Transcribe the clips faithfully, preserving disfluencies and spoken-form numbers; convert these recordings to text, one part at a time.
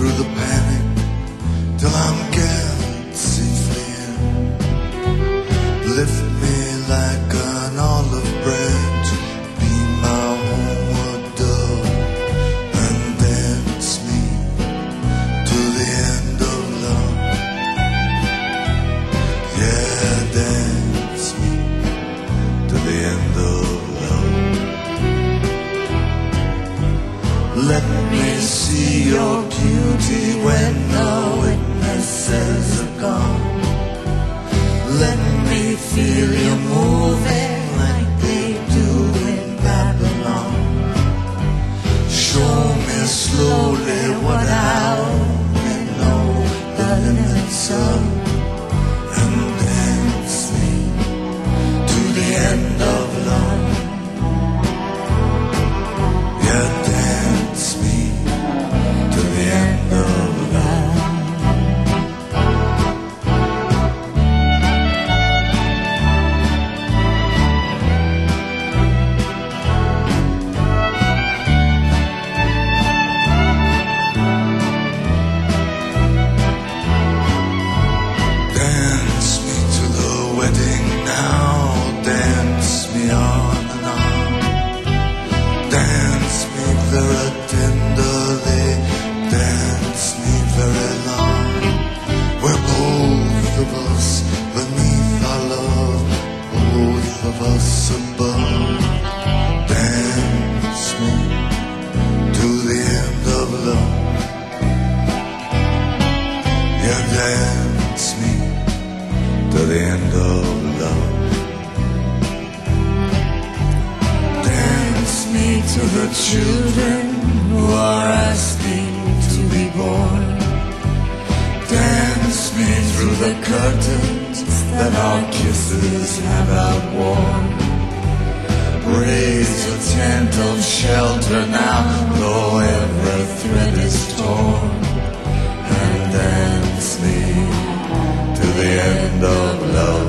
through the panic till I'm gathered safely in. Lift me like an olive branch, be my homeward dove, and dance me to the end of love. Yeah, dance me to the end of love. Let me see your beauty when the witnesses are gone. Let me feel you moving like they do in Babylon. Show me slowly what I only know the limits of, and dance me to the end of love. Yeah, dance me to the end of love. Dance me to the wedding now, dance me on and on. Dance me very tenderly, dance me very long. We're both of us beneath our love, both of us above. Dance me to the end of love. Yeah, dance me to the end of love. Dance me to the children who are asking to be born. Dance me through the curtains that our kisses have outworn. Raise a tent of shelter now, though every thread is torn. And dance me to the end of love.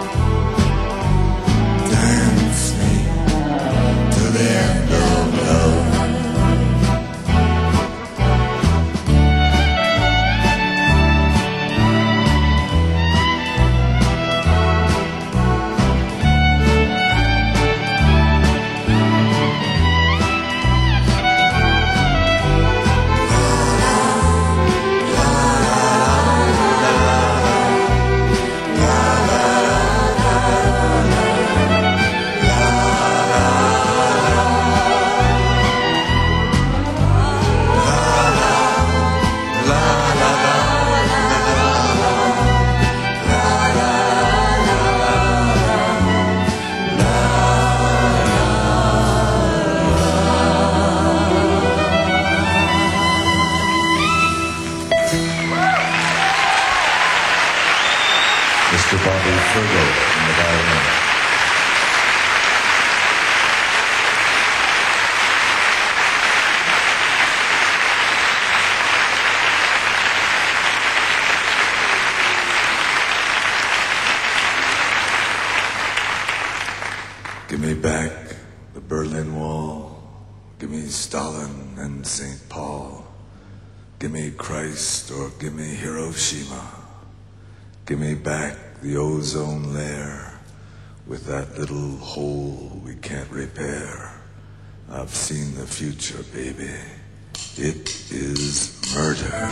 End of love. Berlin Wall. Give me Stalin and Saint Paul. Give me Christ or give me Hiroshima. Give me back the ozone layer with that little hole we can't repair. I've seen the future, baby. It is murder.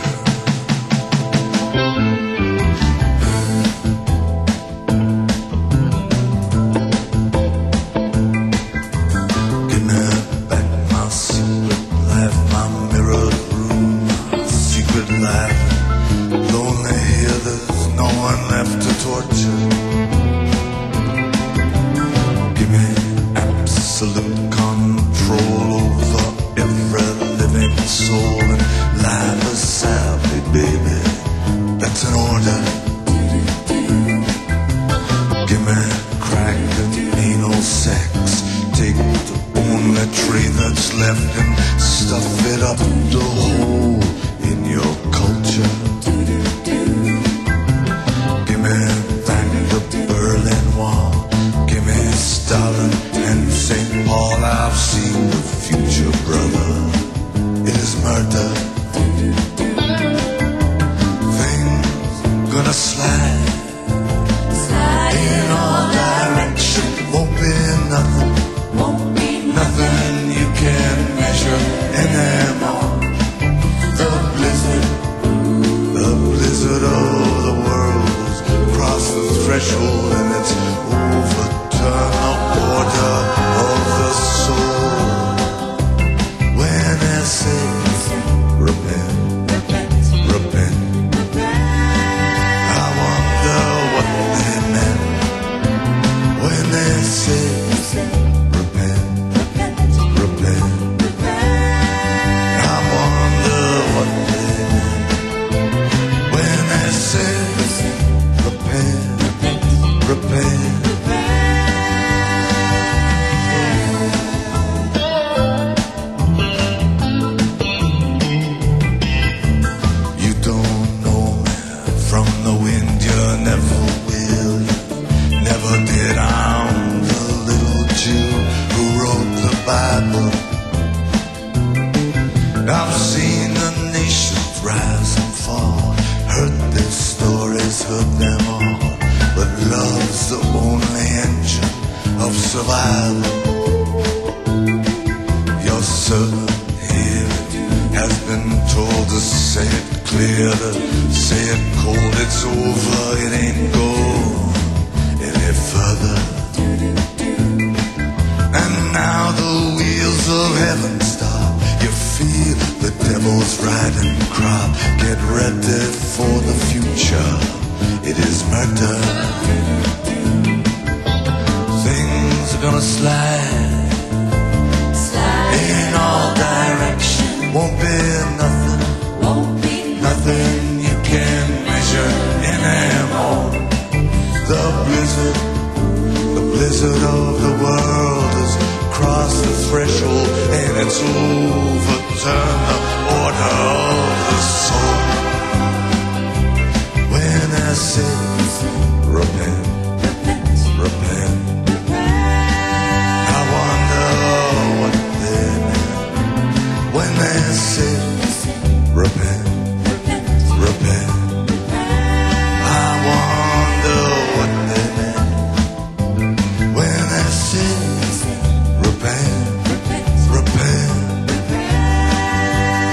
Repent, repent, repent.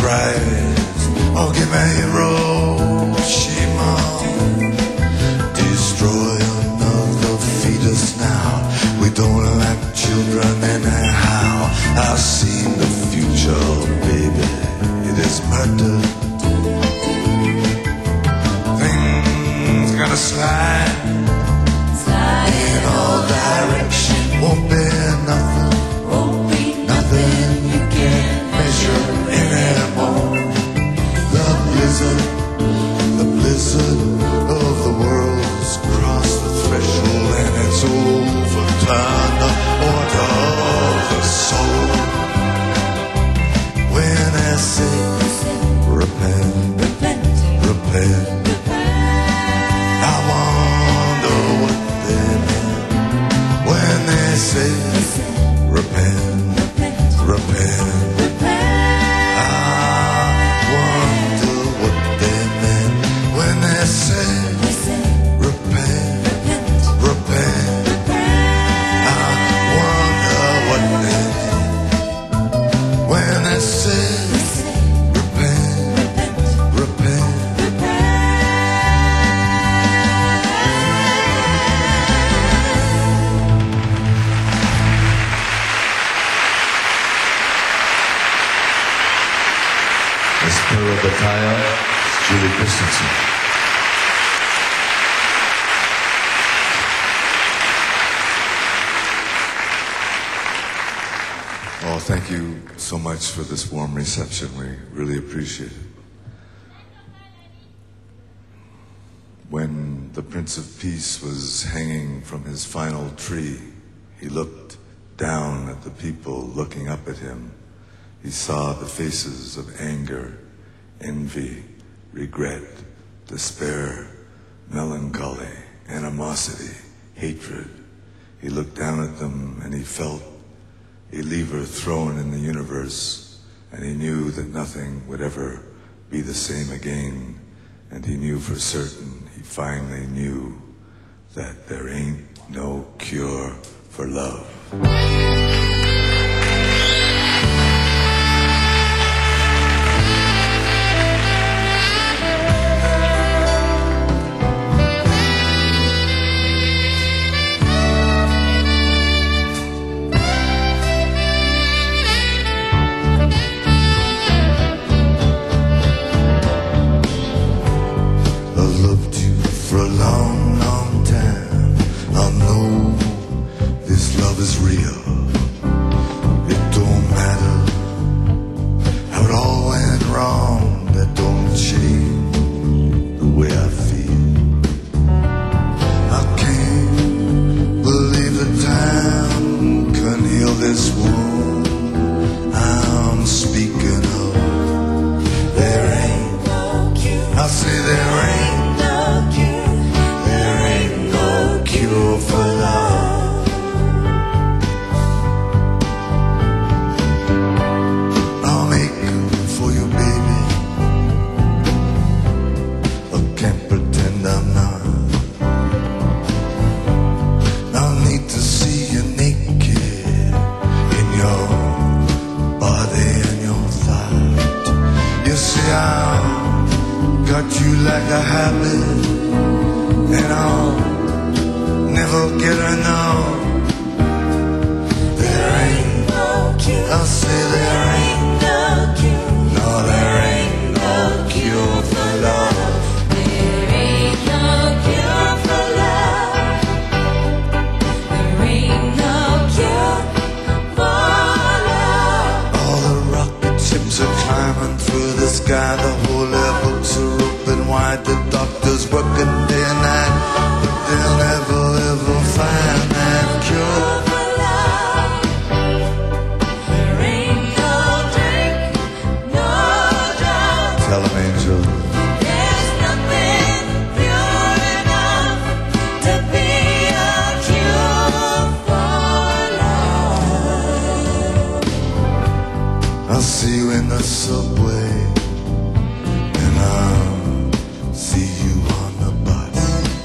Christ. Oh, give me Hiroshima. Destroy another fetus now. We don't like children anyhow. I've seen the future, baby. It is murder. Things gonna slide, slide in all directions. Won't be nothing, won't be nothing you can't measure anymore. The blizzard, the blizzard of the world's crossed the threshold and it's overturned the order of the soul. When I say repent, repent, repent, I wonder what they mean when they say repent, repent. I wonder what they mean when they say repent, repent. I wonder what they mean when they say repent, repent. Espero Batalla, Julie Christensen. Oh, thank you so much for this warm reception. We really appreciate it. When the Prince of Peace was hanging from his final tree, he looked down at the people looking up at him. He saw the faces of anger, envy, regret, despair, melancholy, animosity, hatred. He looked down at them and he felt a lever thrown in the universe, and he knew that nothing would ever be the same again. And he knew for certain, he finally knew that there ain't no cure for love. For a long, long time, I know this love is real. It don't matter how it all went wrong. That don't change the way I feel. I can't believe that time can heal this wound I'm speaking of. There ain't no cure. I say there ain't cure for love. I'll make for you, baby. I can't pretend I'm not. I'll need to see you naked in your body and your thought. You see, I've got you like a habit, and I'll never get enough. There ain't no cure. I say there ain't no cure. No, there ain't no cure for love. There ain't no cure for love. There ain't no cure for love. All the rocket ships are climbing through the sky. The whole air books are open wide. The doctors working day and night, but they'll never ever find that cure for love. There ain't no drink, no drug. Tell them, angel. There's nothing pure enough to be a cure for love. I'll see you in the subway, and I'll see you on the bus.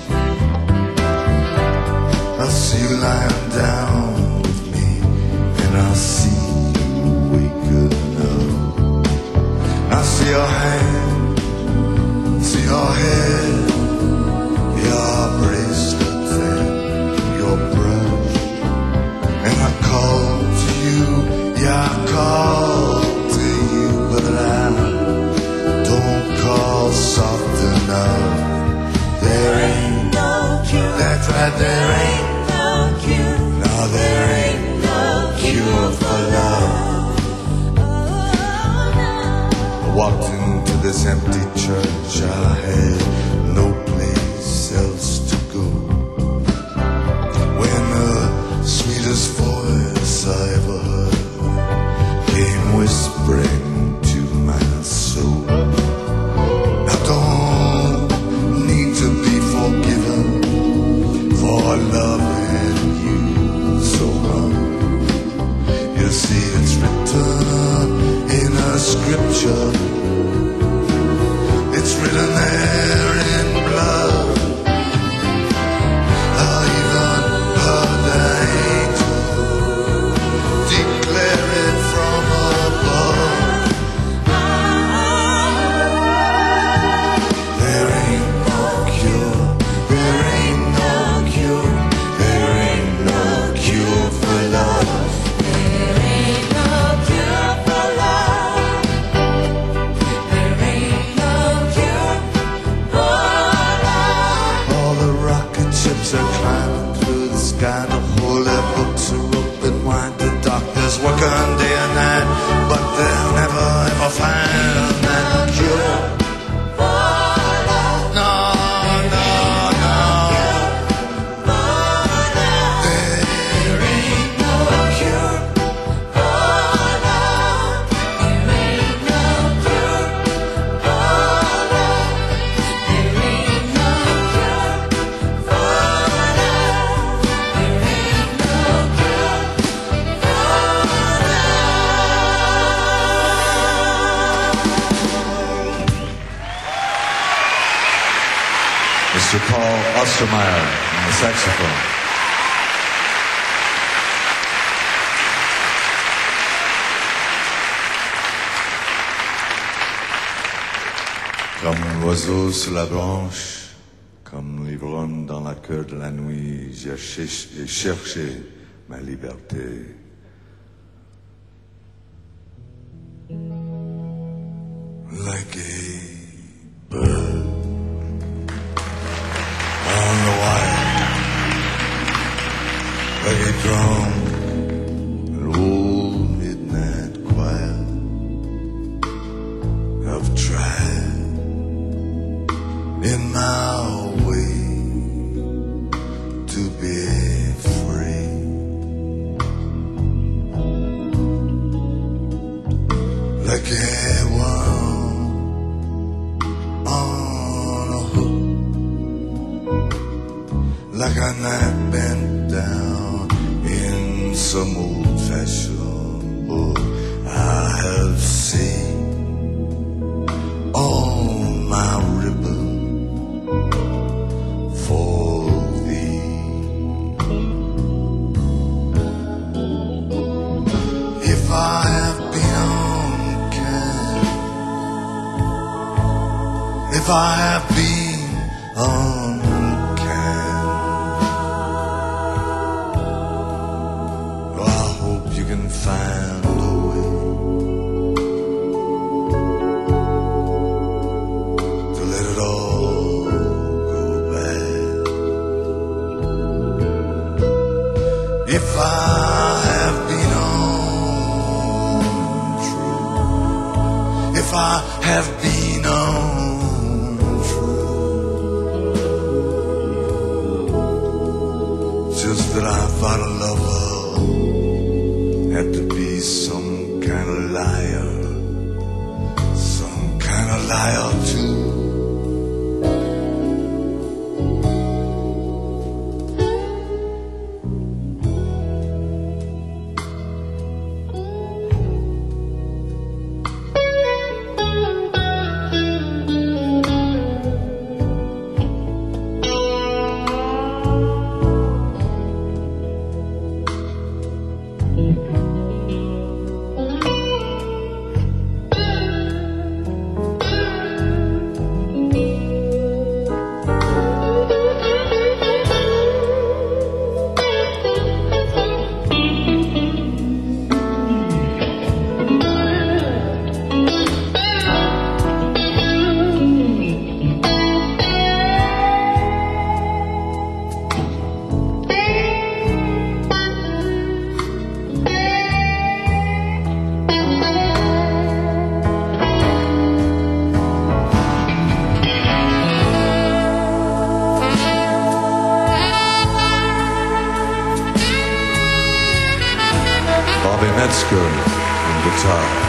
I'll see you lying down with me, and I'll see you waking up. I see your hand, see your head, your bracelet and your brush. And I call to you, yeah, I call to you, but I don't call soft enough. There ain't no cure. That's right, there ain't No cure. no, there ain't No cure for love. I walked into this empty church. I had no place else to go. When the sweetest voice I ever heard came whispering to my soul. I don't need to be forgiven for loving you so much. You see, it's written in a scripture. It's written there in blood. I even heard the angel declare it from above. There ain't no cure, there ain't no cure, there ain't no cure for love. There ain't no cure for love. There ain't no cure for love. All the rocket ships are climbing through the sky to hold their books are open wide. The doctors working day and night, but they'll never ever find that cure. No, no, no. There ain't No cure for love. There ain't no cure for love. There ain't no cure for love. There ain't no cure for love. Mister Paul Ostermeyer on the saxophone. Comme l'oiseau sur la branche, comme l'ivrogne dans la cœur de la nuit, j'ai cherché, j'ai cherché ma liberté. Like a bird on the wire, like a drum, an old midnight choir. I've tried in my way to be free, like a worm on a hook, like a knife bent down in some old-fashioned book. I have seen all my ribbon for thee. If I have been unkind, if I have been unkind, well, I hope you can find a way to let it all go back. If I have been untrue, if I have been untrue, just that I thought a lover had to be some kind of liar, some kind of liar too. Metzger on guitar.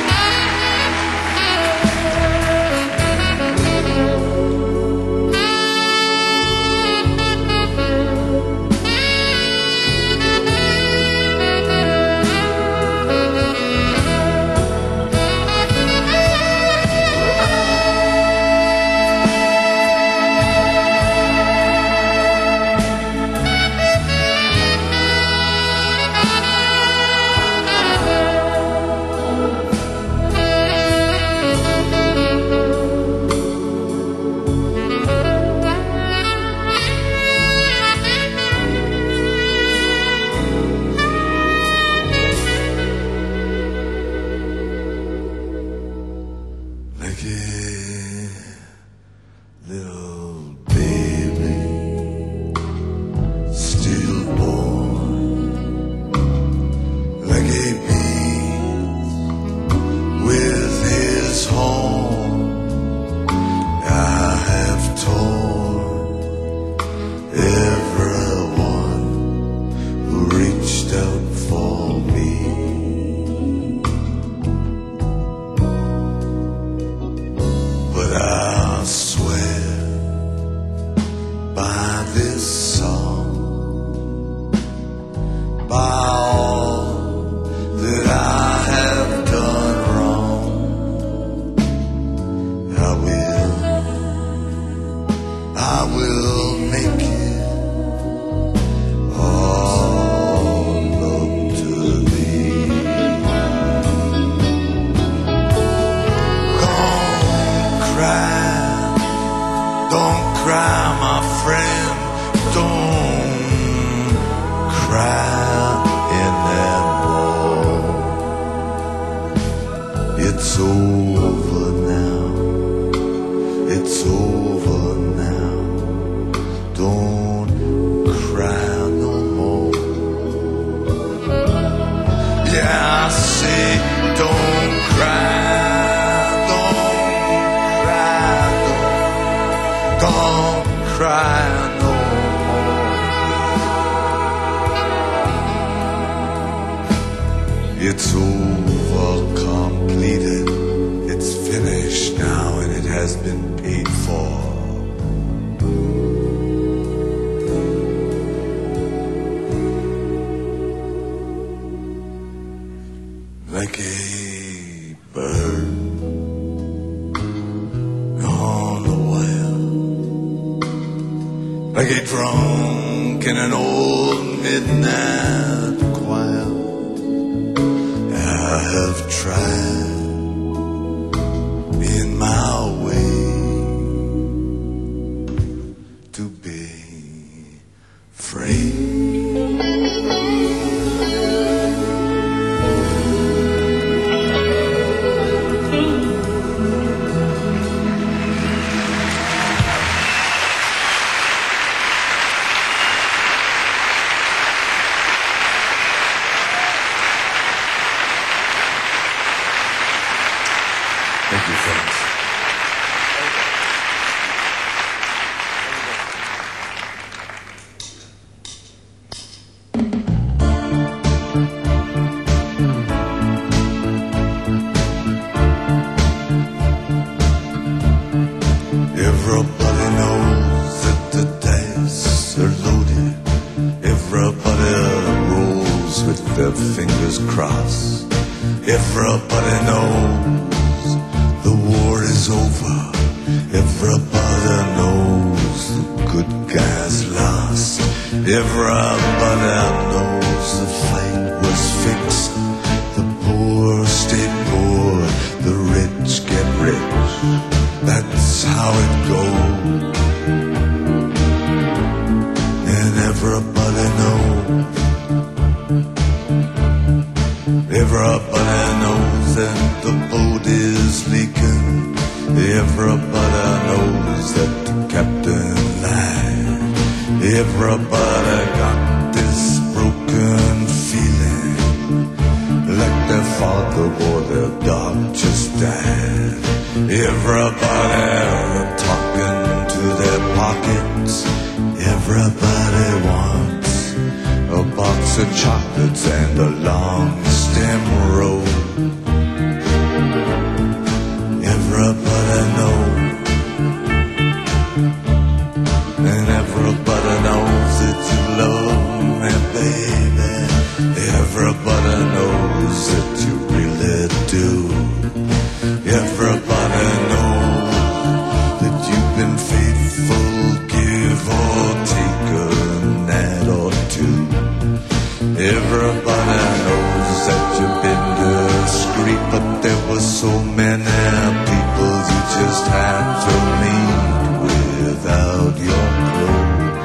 It's over, completed. It's finished now, and it has been paid for. Like a bird on the wire, like a drunk in an old midnight choir. I have tried in my way to be free. Thank you, friends. Everybody knows that the dice are loaded. Everybody rolls with their fingers crossed. Everybody knows the war is over. Everybody knows the good guys lost. Everybody knows the fight was fixed. The poor stay poor, the rich get rich. That's how it goes. And everybody knows. Everybody knows that the boat is leaking. Everybody knows that the captain lied. Everybody got this broken feeling, like their father or their dog just died. Everybody talking to their pockets. Everybody wants a box of chocolates and a long stay. them road. Everybody know, and everybody knows that you love me, baby. Everybody knows that you really do. Everybody knows that you've been faithful, give or take a night or two. Everybody knows that you've been discreet, but there were so many people you just had to meet without your clothes.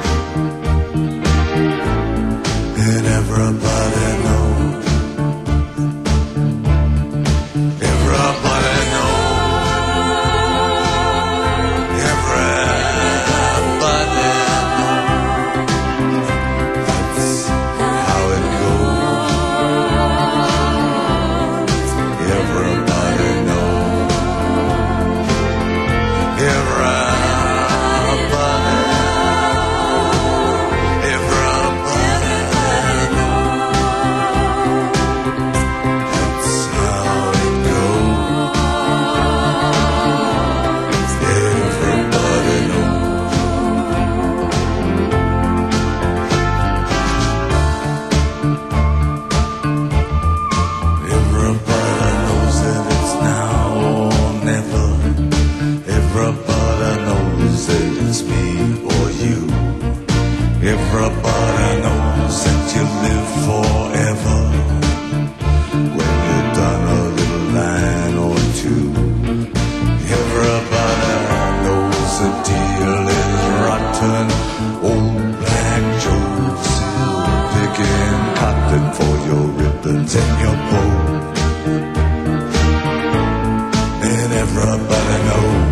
And everybody knows, everybody knows, everybody knows. That's how it goes. Everybody knows. Everybody, everybody knows. That's how it goes. Everybody knows. Everybody knows that it's now or never. Everybody knows that it's me or you. Everybody knows that you live forever when you've done a little line or two. Everybody knows the deal is rotten. Old Black Joe's still picking cotton for your ribbons and your bow. And everybody knows,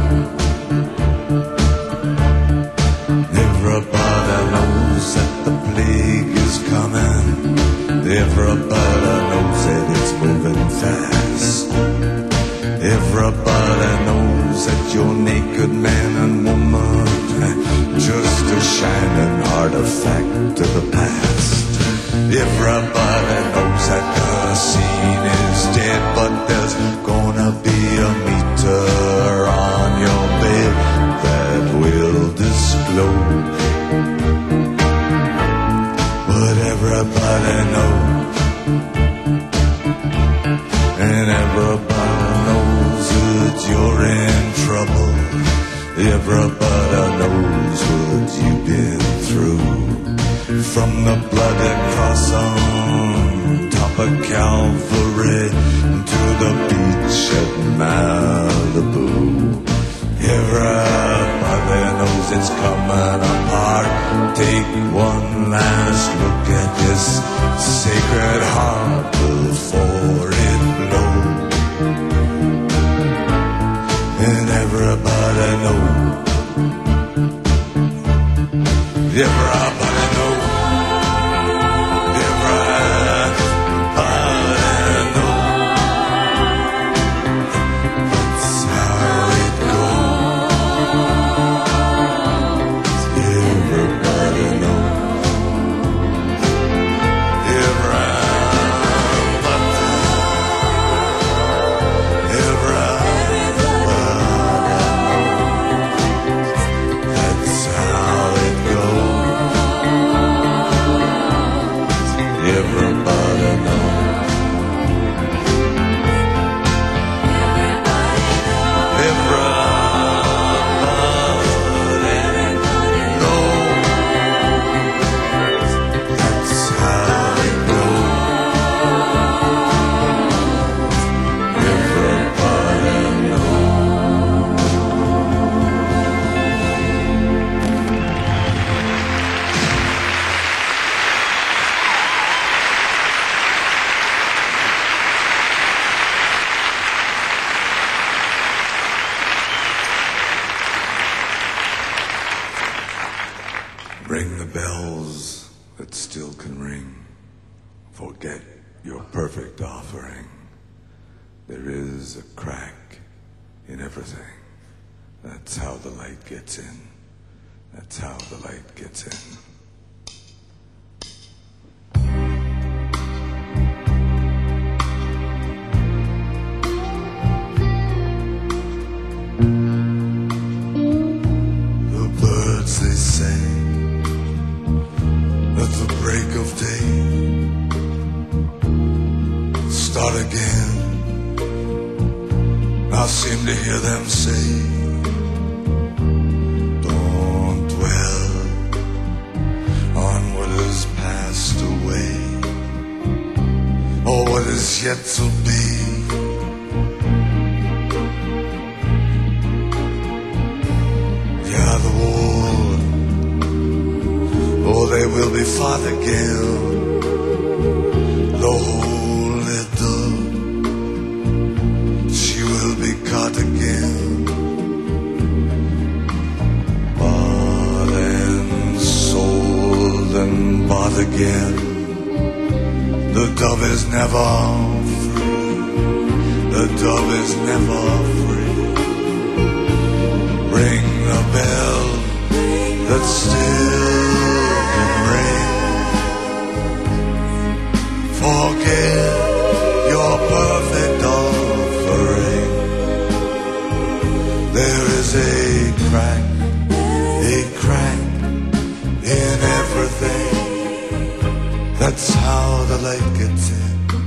everybody knows that the plague is coming. Everybody knows that it's moving fast. Everybody knows that you're naked man and woman, just a shining artifact of the past. Everybody knows that the scene is dead, but there's gonna be a meter on your bed that will disclose. But everybody knows, and everybody knows that you're in trouble. Everybody knows what you've been through. From the bloody cross on top of Calvary to the beach at Malibu. Everybody knows it's coming apart. Take one last look at this sacred heart before it blows. And everybody knows, everybody knows. Ring the bells that still can ring. Forget your perfect offering. There is a crack in everything. That's how the light gets in. That's how the light gets in. hear them say, don't dwell on what has passed away, or what is yet to be. Yeah, the world, oh, they will be fought again. The holy dove, she will be caught again. Bought and sold and bought again. The dove is never free. The dove is never free. Ring the bell that still can ring. Forget your perfect offering. There is a crack, a crack in everything. That's how the light gets in.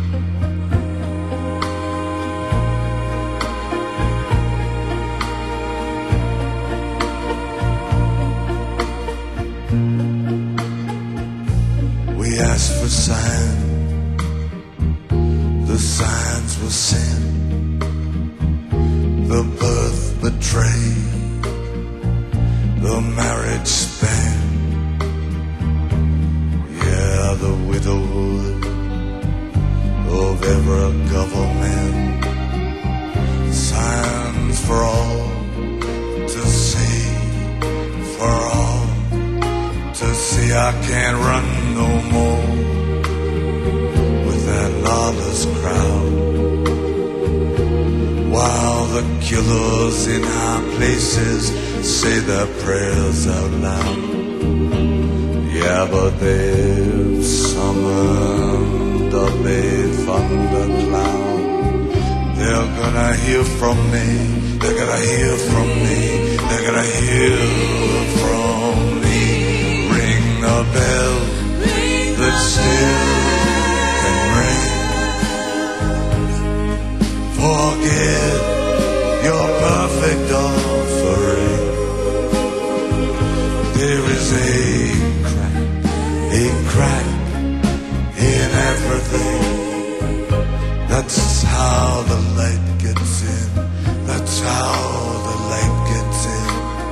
We asked for signs. The signs were sent. The birth betrayed. The marriage spent. Yeah, the widowhood of every government. Signs for all to see. For all to see. I can't run no more with that lawless crowd, while the killers in high places say their prayers out loud. Yeah, but they've summoned up a thundercloud. They're gonna hear from me. They're gonna hear from me. They're gonna hear from me. Ring the bell that still can ring. Forget your perfect offering. There is a crack, a crack in everything. That's how the light gets in. That's how the light gets in.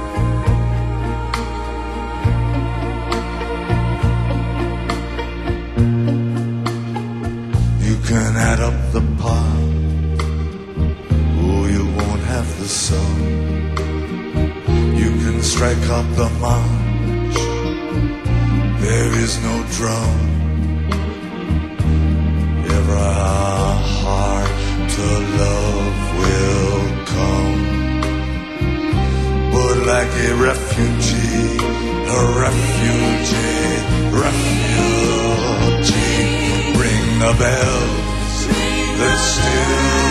You can add up the part. Oh, you won't have the sum. You can strike up the march. There is no drum. Every heart to love will come. But like a refugee, a refugee, refugee, ring the bells that still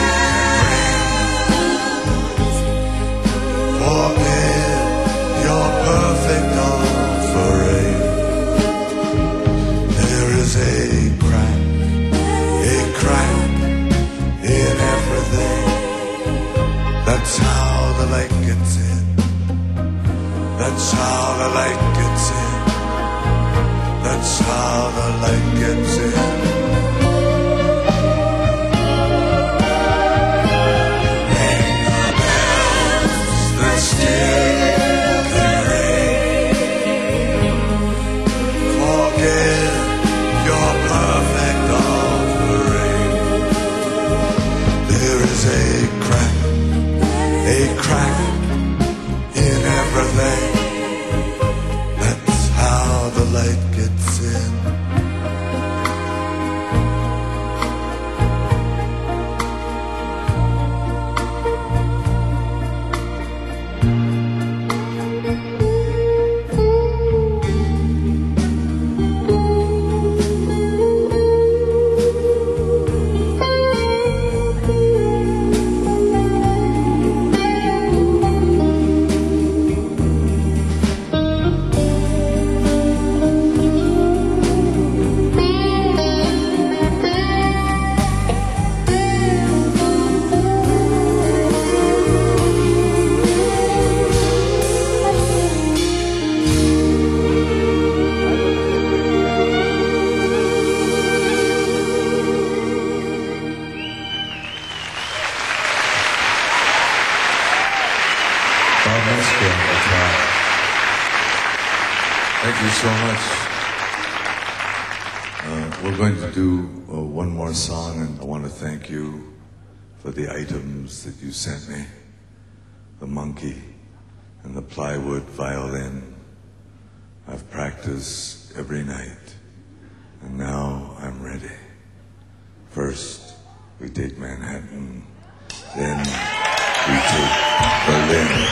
forget your perfect offering. There is a crack, a crack in everything. That's how the light gets in. That's how the light gets in. That's how the light gets in. Bob Minsky on guitar. Thank you so much. Uh, we're going to do uh, one more song, and I want to thank you for the items that you sent me. The monkey and the plywood violin. I've practiced every night, and now I'm ready. First, we take Manhattan, then we take Berlin.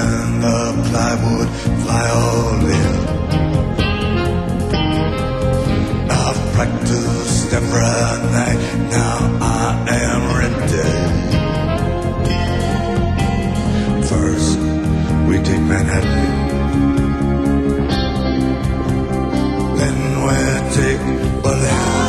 plywood violin. every night. Now I am ready. First, we take Manhattan. Then we take Berlin.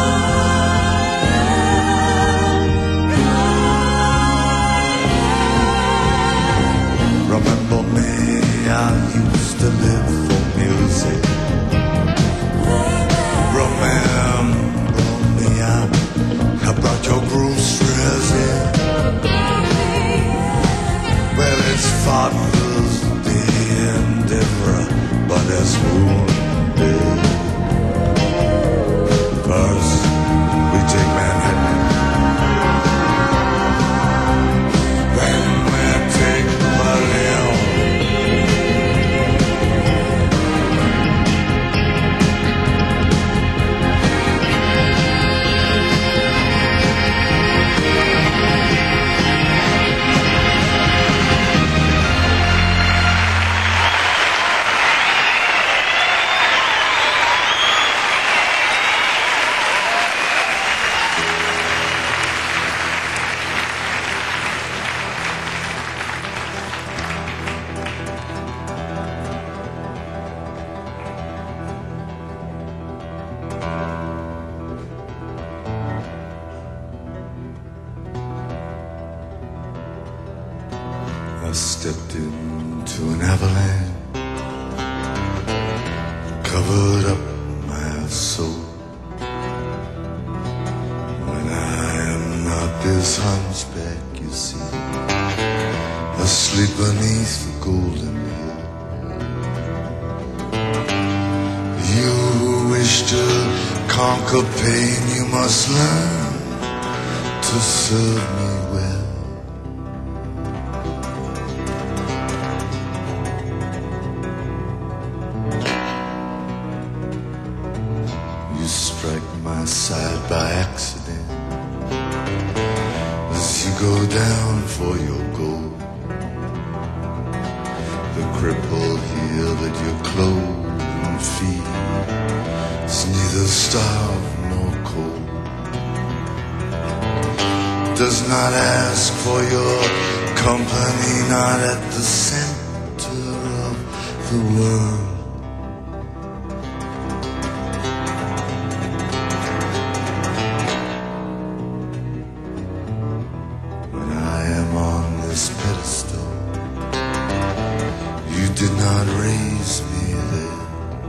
Remember me, I used to live for music. Remember me, I, I brought your groceries in. Well, it's Father's Day and everybody's wounded. First, we take Manhattan. Then we take Berlin. I stepped into an avalanche, covered up my soul. When I am not this hunchback, you see, asleep beneath the golden hill. You who wish to conquer pain, you must learn to serve me well. You strike my side by accident as you go down for your goal. The cripple here that you clothe and feed is neither starved nor cold. Does not ask for your company, not at the center of the world. Pedestal, you did not raise me there.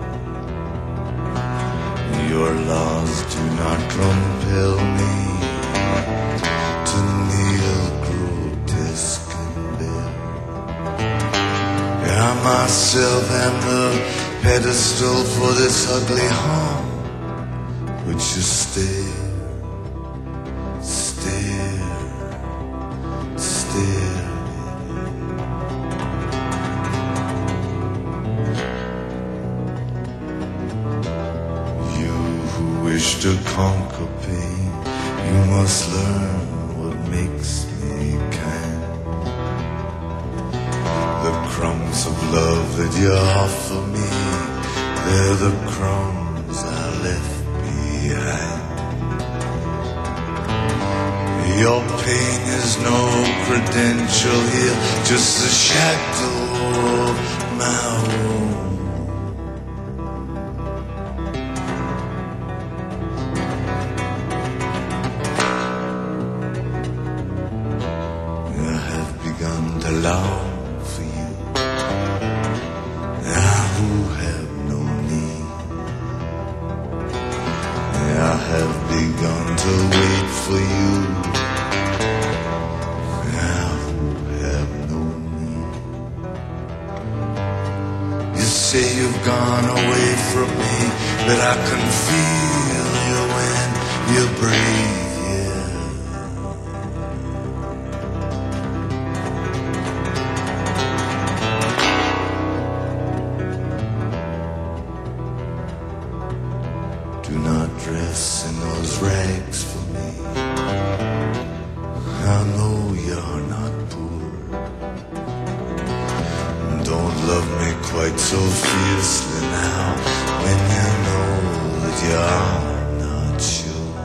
Your laws do not compel me to kneel grotesque and bare. I myself am the pedestal for this ugly harm which you stare, stare, stare. Wish to conquer pain, you must learn what makes me kind. The crumbs of love that you offer me, they're the crumbs I left behind. Your pain is no credential here, just the shadow of my own. To long for you, I who have no need. I have begun to wait for you, I who have no need. You say you've gone away from me, but I can feel you when you breathe. Do not dress in those rags for me. I know you're not poor. Don't love me quite so fiercely now when you know that you're not sure.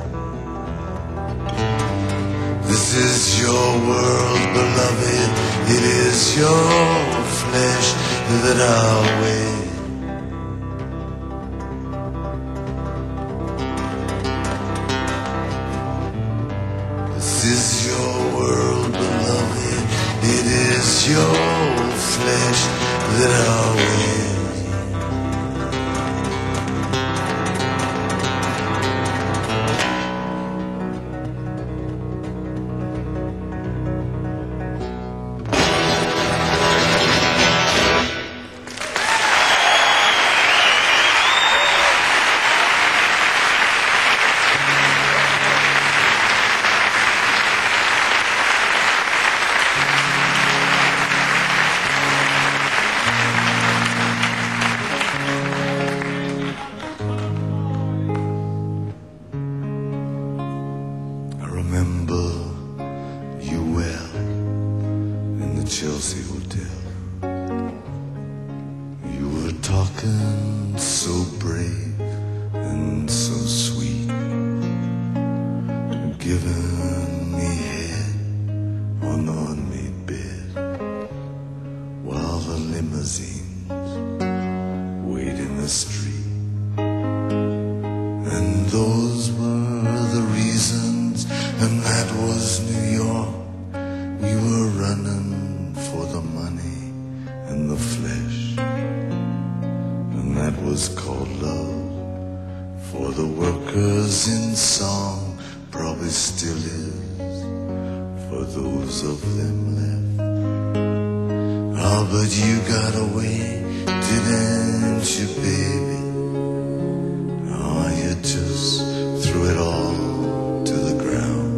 For the workers in song, probably still is. For those of them left. Oh, but you got away, didn't you, baby? Oh, you just threw it all to the ground.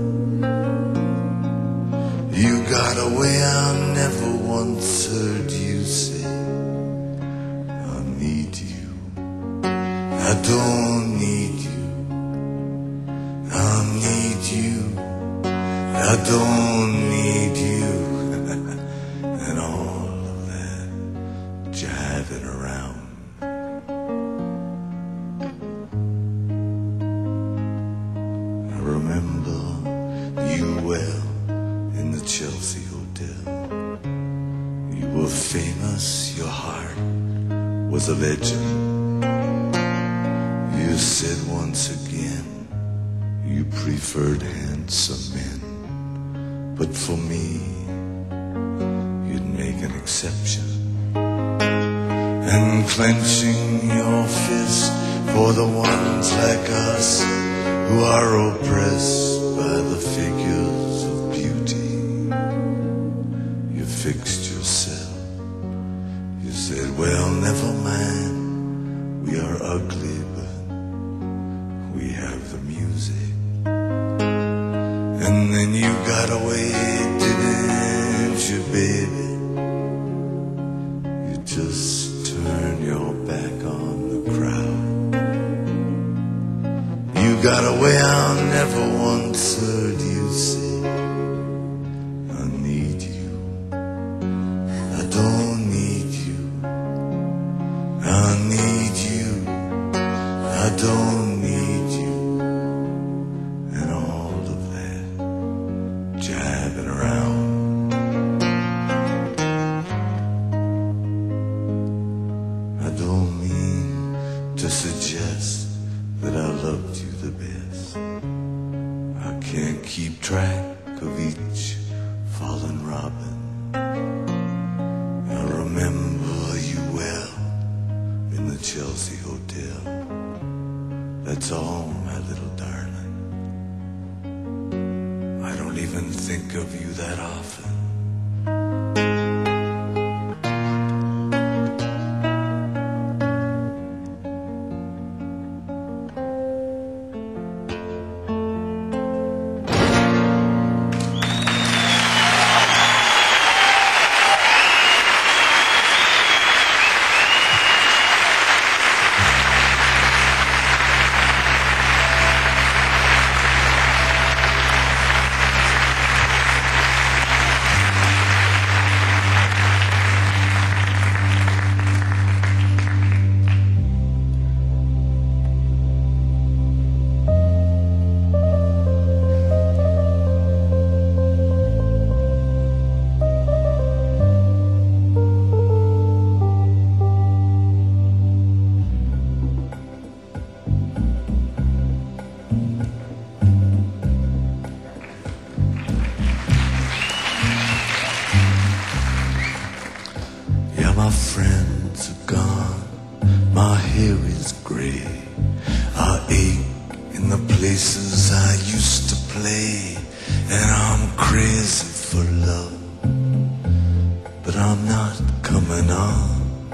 You got away, I never once heard you say, I need you. I don't need you. I need you. I don't need you. And all of that jiving around. I remember you well in the Chelsea Hotel. You were famous, your heart was a legend. You said once again you preferred handsome men. But for me, you'd make an exception. And clenching your fist for the ones like us who are oppressed by the figures of beauty. You fixed yourself. You said, well, never mind. We are ugly, but we have the music. And then you got away, didn't you, baby? You just turned your back on the crowd. You got away, I never once heard you say, I need you. I don't need you. I need you. I don't need you. And all of that jiving around. I don't mean to suggest that I loved you the best. I can't keep track of each fallen robin. I remember you well in the Chelsea Hotel. That's all, my little darling. I don't even think of you that often. My friends are gone, my hair is gray. I ache in the places I used to play. And I'm crazy for love, but I'm not coming on.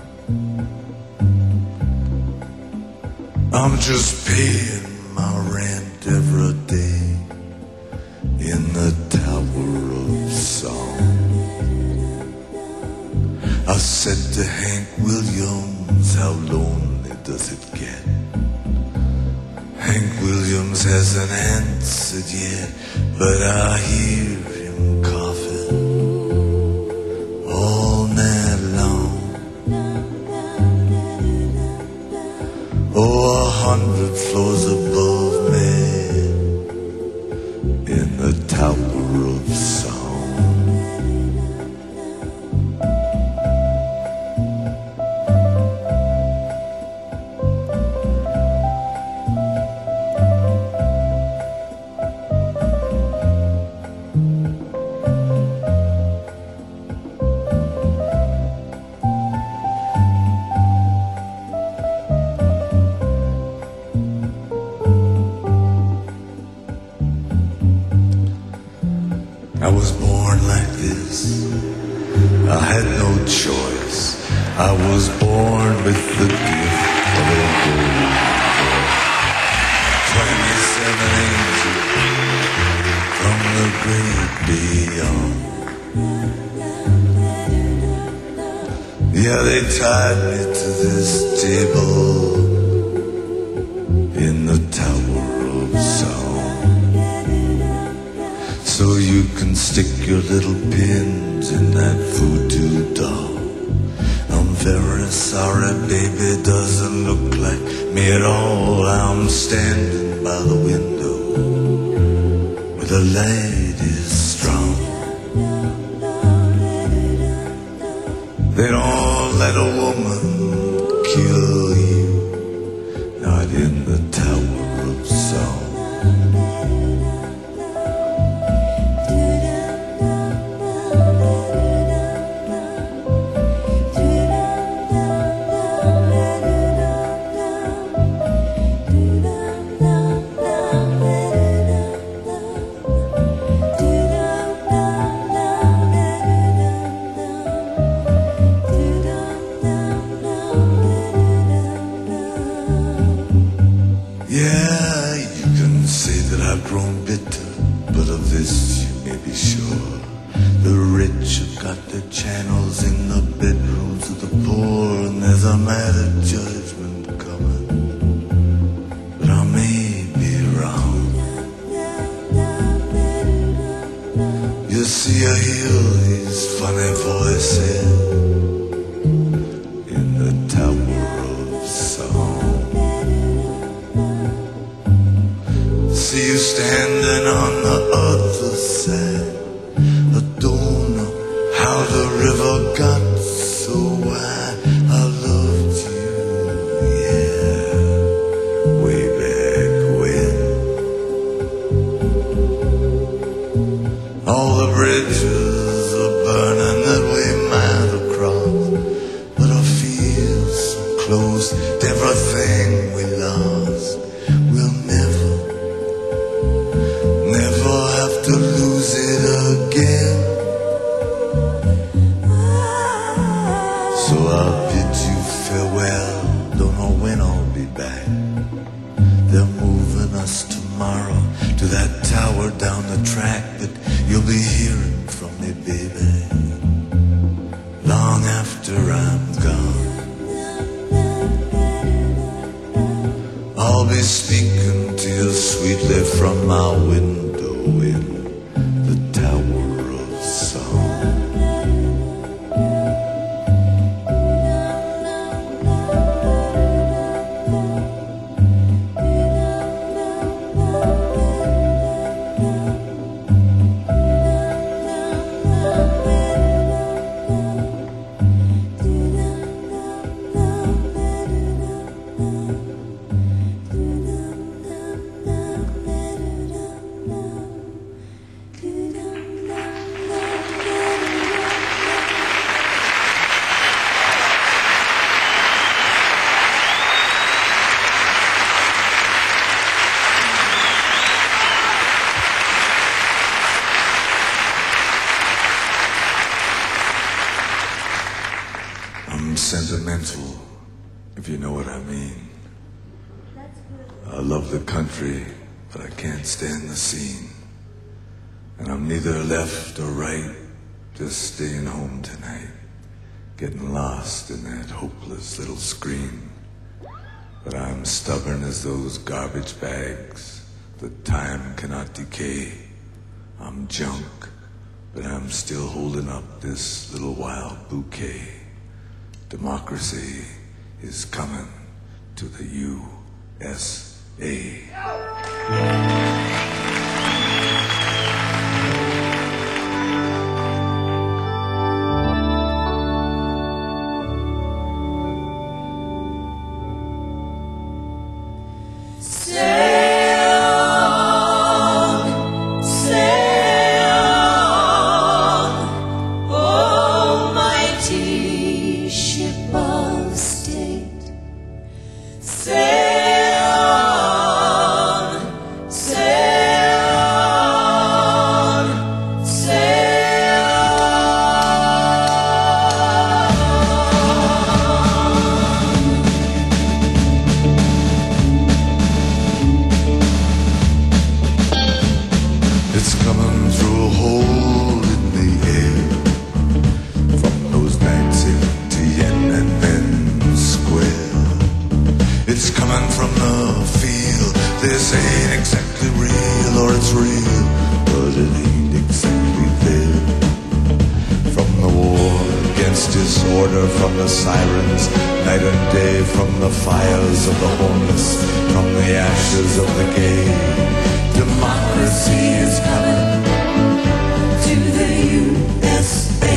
I'm just paying my rent every day in the Tower of Song. I said to Hank Williams, how lonely does it get? Hank Williams hasn't answered yet, but I hear him coughing all night long. Oh, a hundred floors above me in the Tower of Song. voice. I had no choice. I was born with the gift of a golden voice. Twenty-seven angels from the great beyond. Yeah, they tied me to this table in the Tower of Song, so you can stick your little pins in that voodoo doll. I'm very sorry, baby, doesn't look like me at all. I'm standing by the window where the light is strong. They don't let a woman kill you, not in the Tower of Song. Yeah, you can say that I've grown bitter, but of this you may be sure. The rich have got their channels in the bedrooms of the poor, and there's a matter judgment coming, but I may be wrong. You see, I hear these funny voices in the Tower of Song. See you standing on the other side. I don't know how the river got so wide. I loved you, yeah, way back when. All the bridges are burning that we might have crossed, but I feel so close to everything we lost. We'll never never have to lose it again. So I'll bid you farewell. Don't know when I'll be back. They're moving us tomorrow to that tower down the track, but you'll be hearing from me, baby, long after I'm gone. I'll be speaking to you sweetly from my window in the Tower of Song. I'm sentimental, if you know what I mean. I love the country, but I can't stand the scene. And I'm neither left or right, just staying home tonight, getting lost in that hopeless little screen. But I'm stubborn as those garbage bags that time cannot decay. I'm junk, but I'm still holding up this little wild bouquet. Democracy is coming to the U S A. Sail feel this ain't exactly real, or it's real, but it ain't exactly there. From the war against disorder, from the sirens, night and day, from the fires of the homeless, from the ashes of the gay, democracy is coming to the U S A.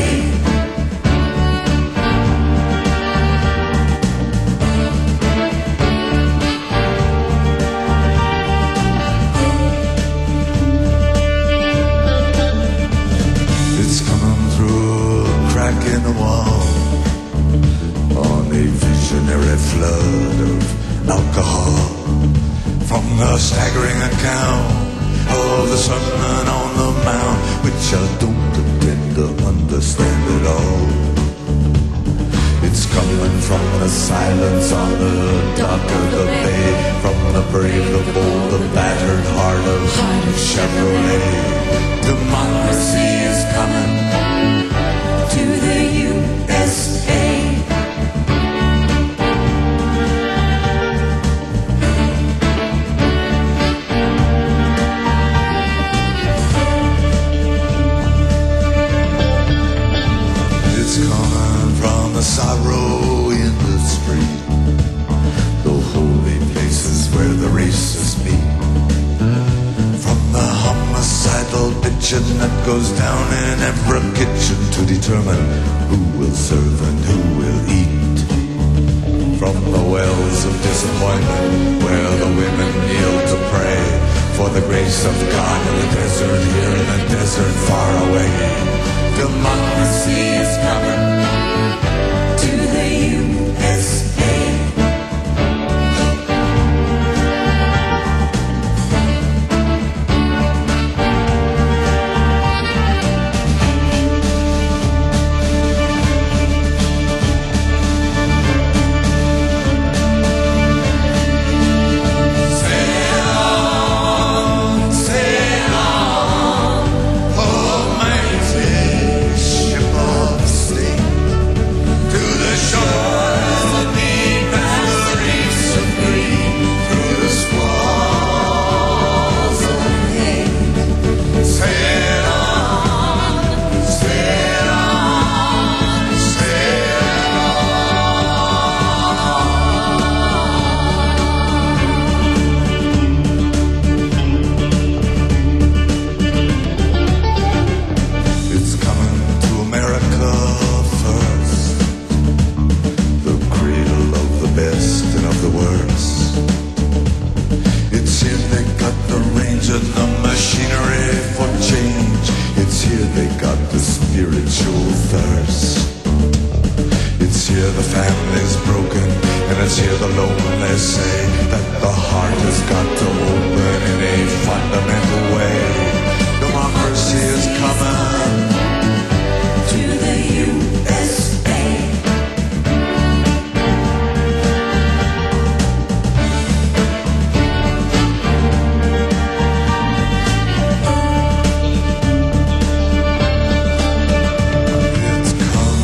It's coming through a crack in the wall on a visionary flood of alcohol. From the staggering account of the sunman on the mount, which I don't pretend to understand at all. It's coming from the silence on the dock of the bay, from the brave, the bold, the battered heart of Chevrolet. Democracy is coming to the U S A. It's coming from the sorrow industry, the holy places where the races meet. From the homicidal bitchin' that goes down in every kitchen to determine who will serve and who will eat. From the wells of disappointment where the women kneel to pray for the grace of God in the desert here, in the desert far away. Democracy is coming to the U S A.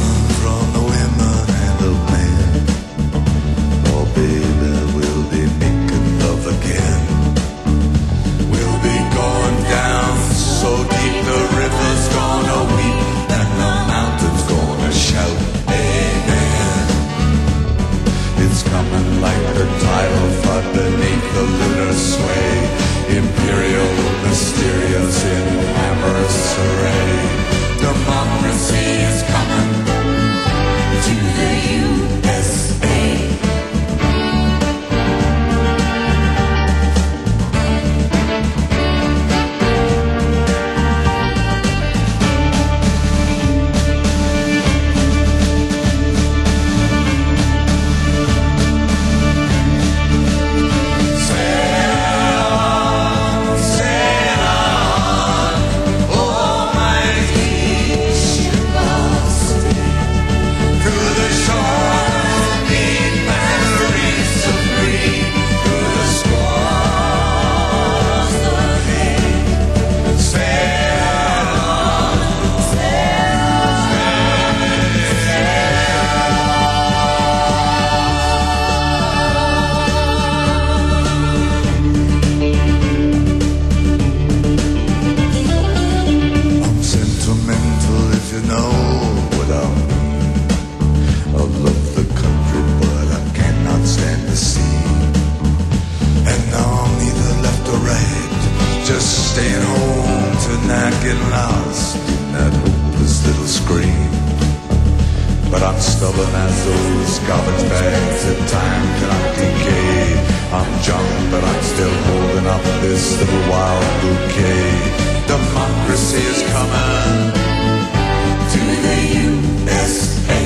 Baby, we'll be staying home tonight, getting lost in that hopeless little scream. But I'm stubborn as those garbage bags that time cannot decay. I'm drunk, but I'm still holding up this little wild bouquet. Democracy is coming to the U S A.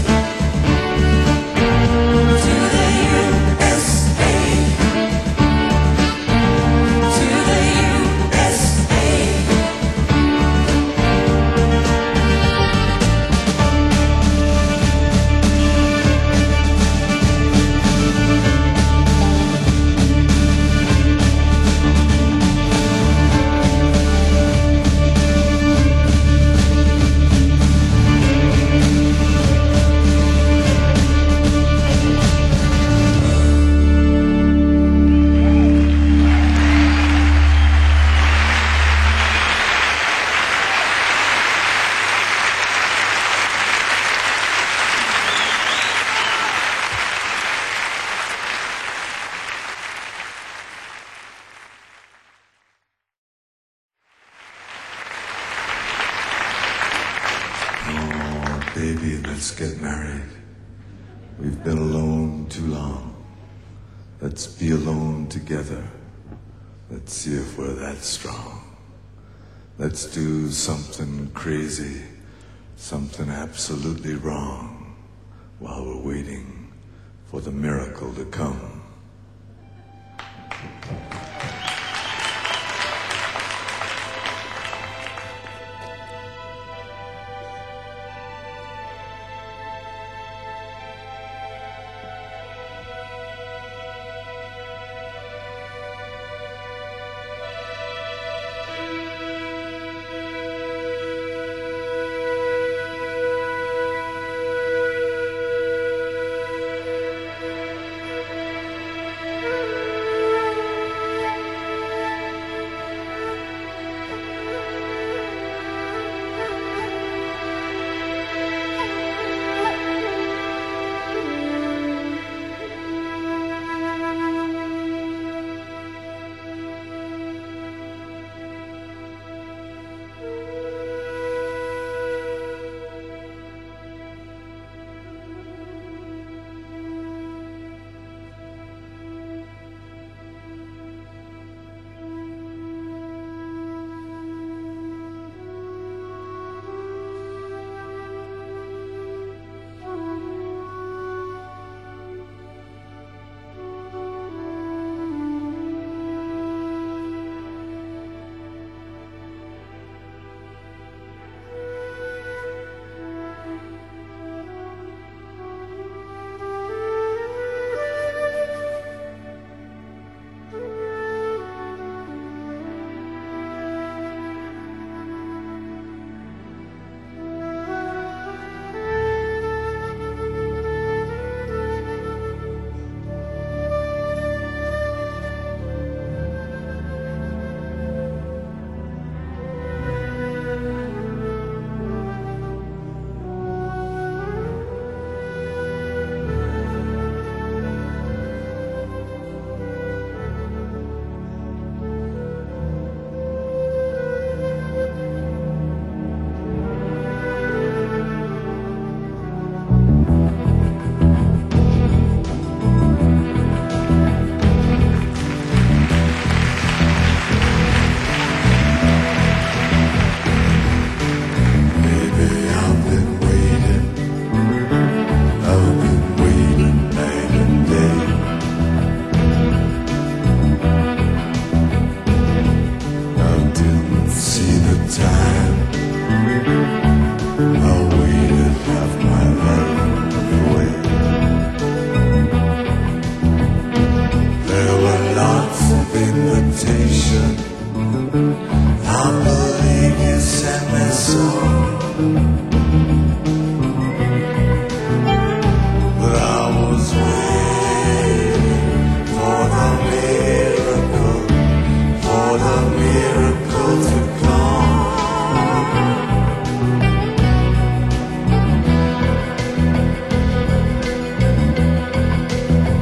To the U S A. To the U S A. Baby, let's get married. We've been alone too long. Let's be alone together. Let's see if we're that strong. Let's do something crazy, something absolutely wrong, while we're waiting for the miracle to come.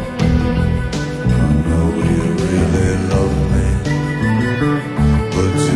But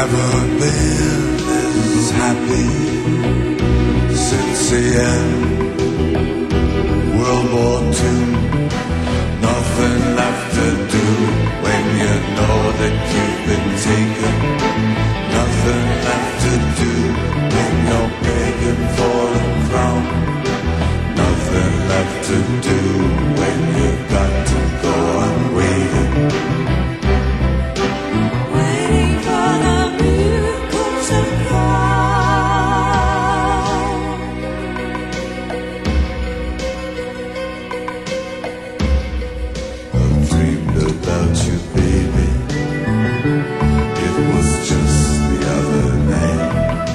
haven't been as happy since the end. World War Two. Nothing left to do when you know that you've been taken. Nothing left to do when you're begging for a crown. Nothing left to do when you've got to go on waiting. Waiting for the miracle to come. I've dreamed about you, baby. It was just the other night.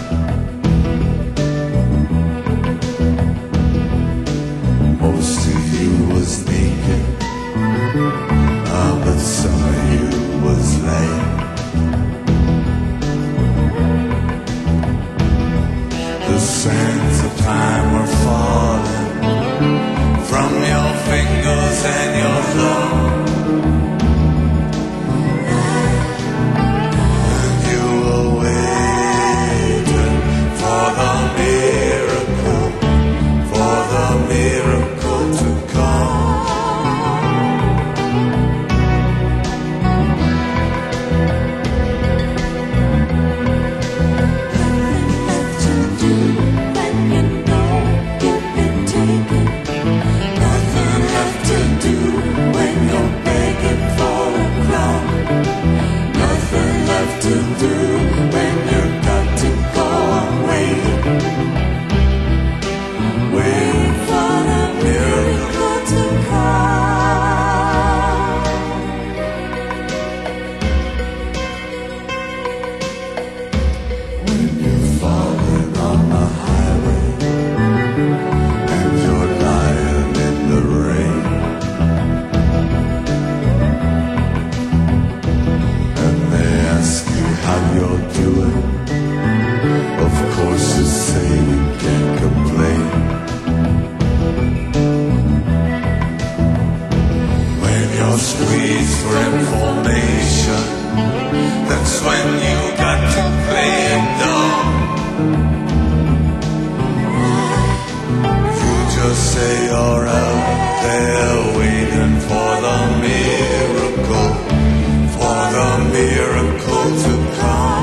Most of you was naked, ah, but some of you was lame. The sands of time were falling from your fingers and your thumb. And you were waiting for the miracle, for the miracle to come. Nothing left to do when you're begging for a crown. Nothing left to do when you've got to go on waiting. Waiting for the miracle to come. When you're falling on the highway and you're lying in the rain, and they ask you how you're doing, of course you say you can't complain. When you're squeezed for information, that's when you got to play it dumb. You just say you're out there waiting for the miracle, for the miracle to come.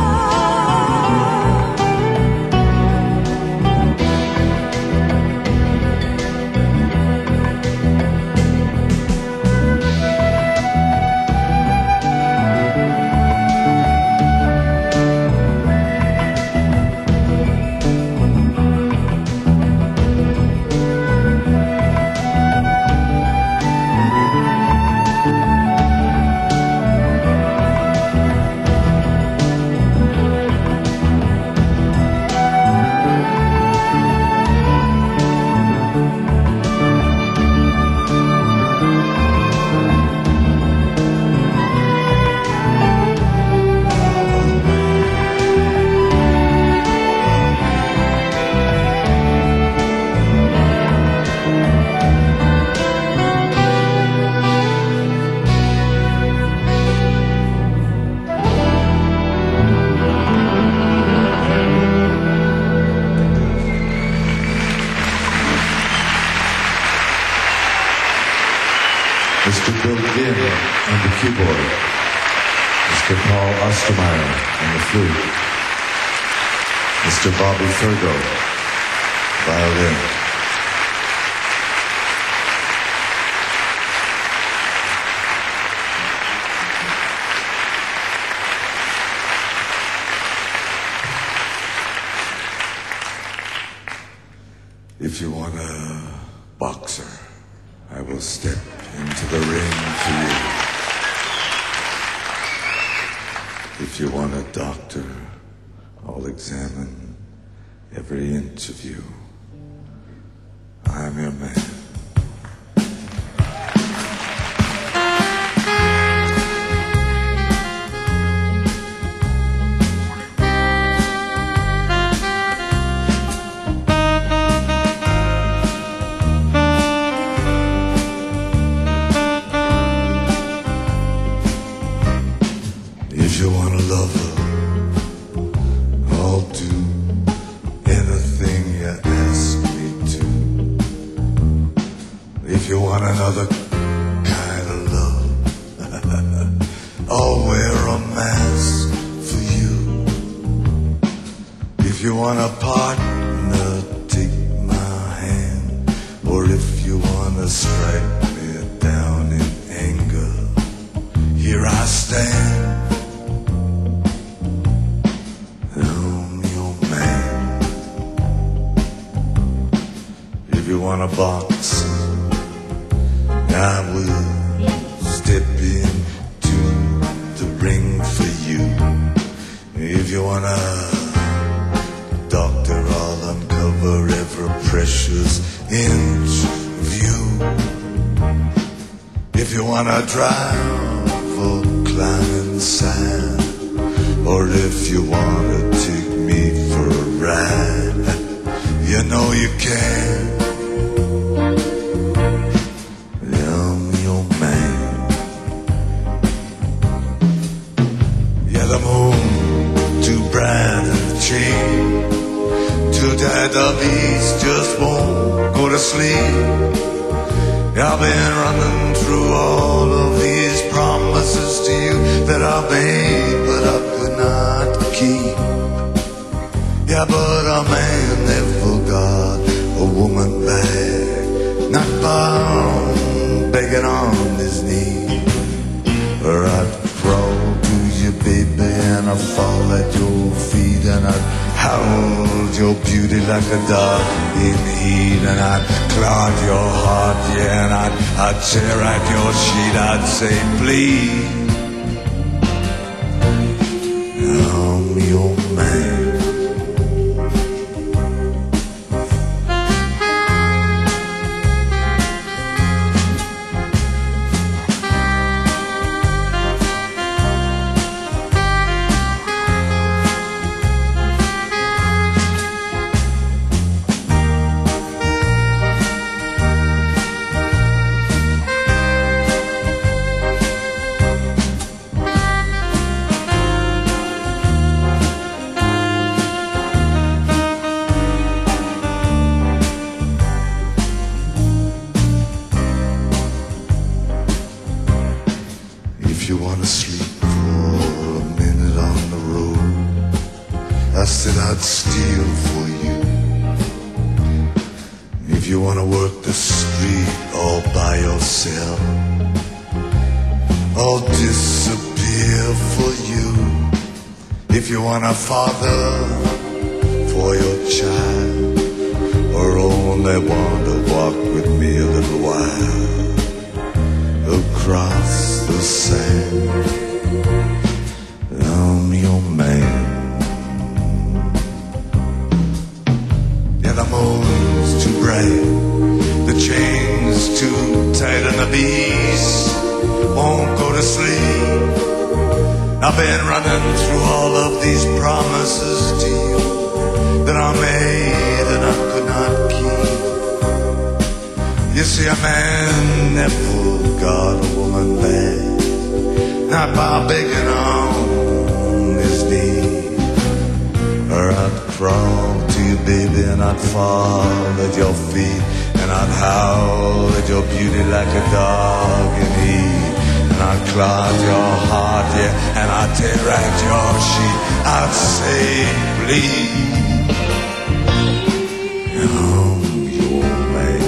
Mister Bill Ginn on the keyboard, Mister Paul Ostermeyer on the flute, Mister Bobby Fergo, violin. If you want a boxer, I will step into the ring for you. If you want a doctor, I'll examine every inch of you. I'm your man. If you want a lover, want another kind of love, I'll wear a mask for you. If you want a partner, take my hand. Or if you want to strike me down in anger, here I stand. I'm your man. If you want a box, I will step into the ring for you. If you want a doctor, I'll uncover every precious inch of you. If you want to drive or climb inside, or if you want to take me for a ride, you know you can. I'm your man. Yeah, the moon too bright and the chain too tight, the beast just won't go to sleep. I've been running through all of these promises to you that I made, but I could not keep. Yeah, but a man never got a woman back, not bound, begging on his knee. Or I'd crawl to you, baby, and I'd fall at your feet, and I'd hold your beauty like a dog in heat, and I'd clog your heart, yeah, and I'd, I'd tear at your sheet. I'd say, please, I'm your man. If you want to sleep for a minute on the road, I said I'd steal for you. If you want to work the street all by yourself, I'll disappear for you. If you want a father for your child, or only want to walk with me a little while across the sand, I'm your man. Yeah, the moon's too bright, the chain's too tight, and the beast won't go to sleep. I've been running through all of these promises to you that I made and I could not keep. You see, a man never got a woman back, not by begging on his knee. Or I'd crawl to you, baby, and I'd fall at your feet, and I'd howl at your beauty like a dog in heat. And I'd clog your heart, yeah, and I'd tear at your sheet. I'd say, please, I'm your man.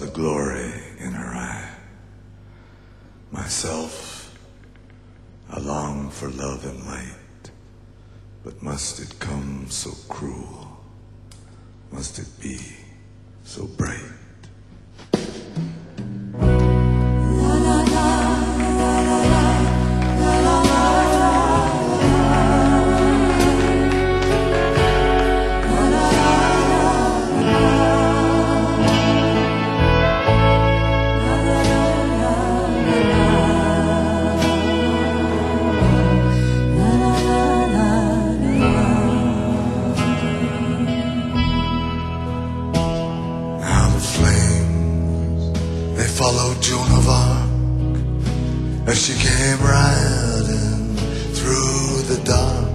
the glory in her eye. Myself, I long for love and light, but must it come so cruel? Must it be so bright? Followed Joan of Arc as she came riding through the dark.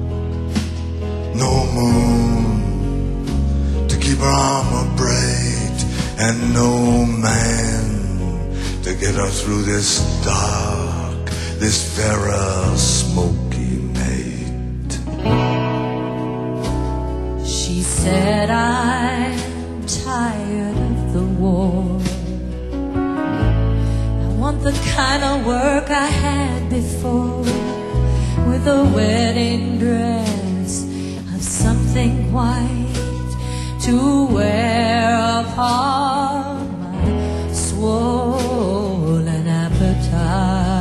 No moon to keep her armor bright, and no man to get her through this dark, this very smoky night. She said, I'm tired of the war. Want the kind of work I had before, with a wedding dress of something white to wear upon my swollen appetite.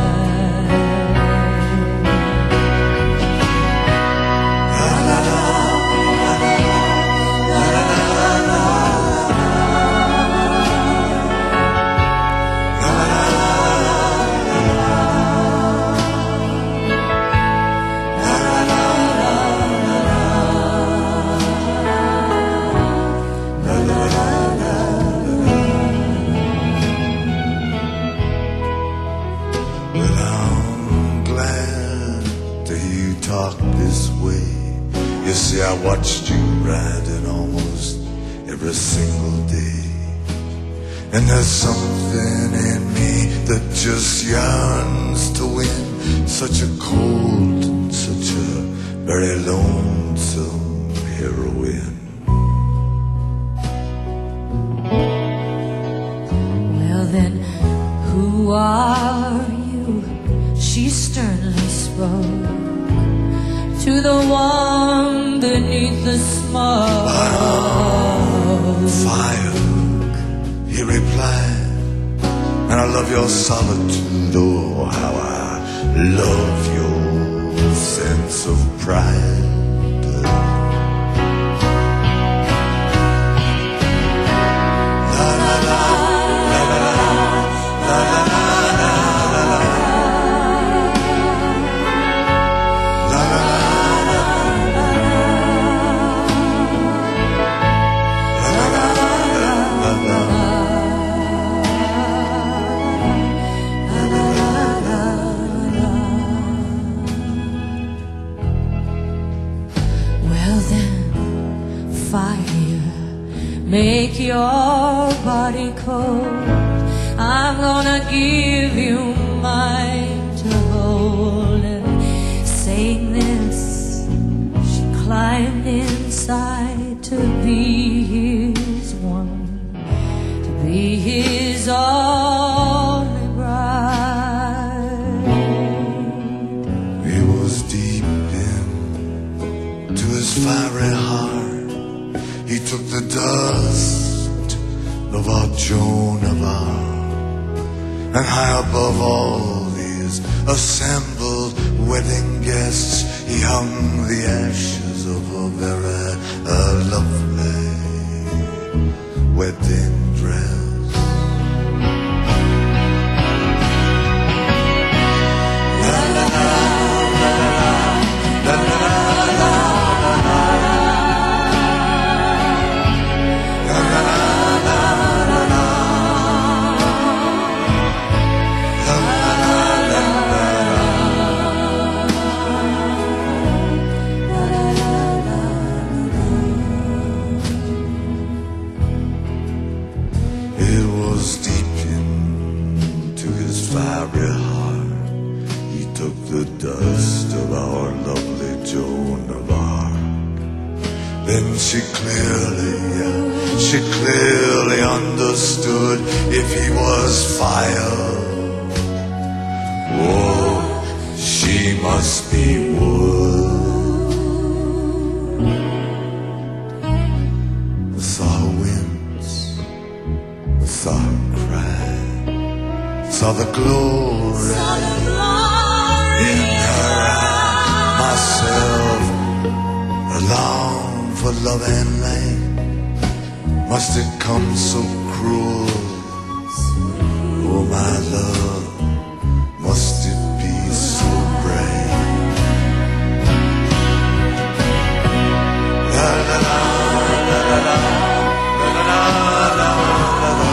You see, I watched you riding almost every single day, and there's something in me that just yearns to win such a cold and such a very lonesome heroine. Well then, who are you? She sternly spoke to the one beneath the smoke. Fire, he replied, and I love your solitude. Oh, how I love your sense of pride. La la la, la la la, la la la. Make your body cold. I'm gonna give you mine to hold. And saying this, she climbed inside to be his one, to be his only bride. It was deep into his fiery heart. He took the dust of our Joan of Arc, and high above all these assembled wedding guests, he hung the ashes of a very uh, lovely wedding dress. La la la, la la la, la la la. Then she clearly, yeah, she clearly understood if he was fire. Oh, she must be wood. I saw her wince, I saw her cry, saw the glory in her eyes. Myself, I long for love and light. Must it come so cruel? Oh, my love, must it be so brave? La la la, la la la, la la la, la la la,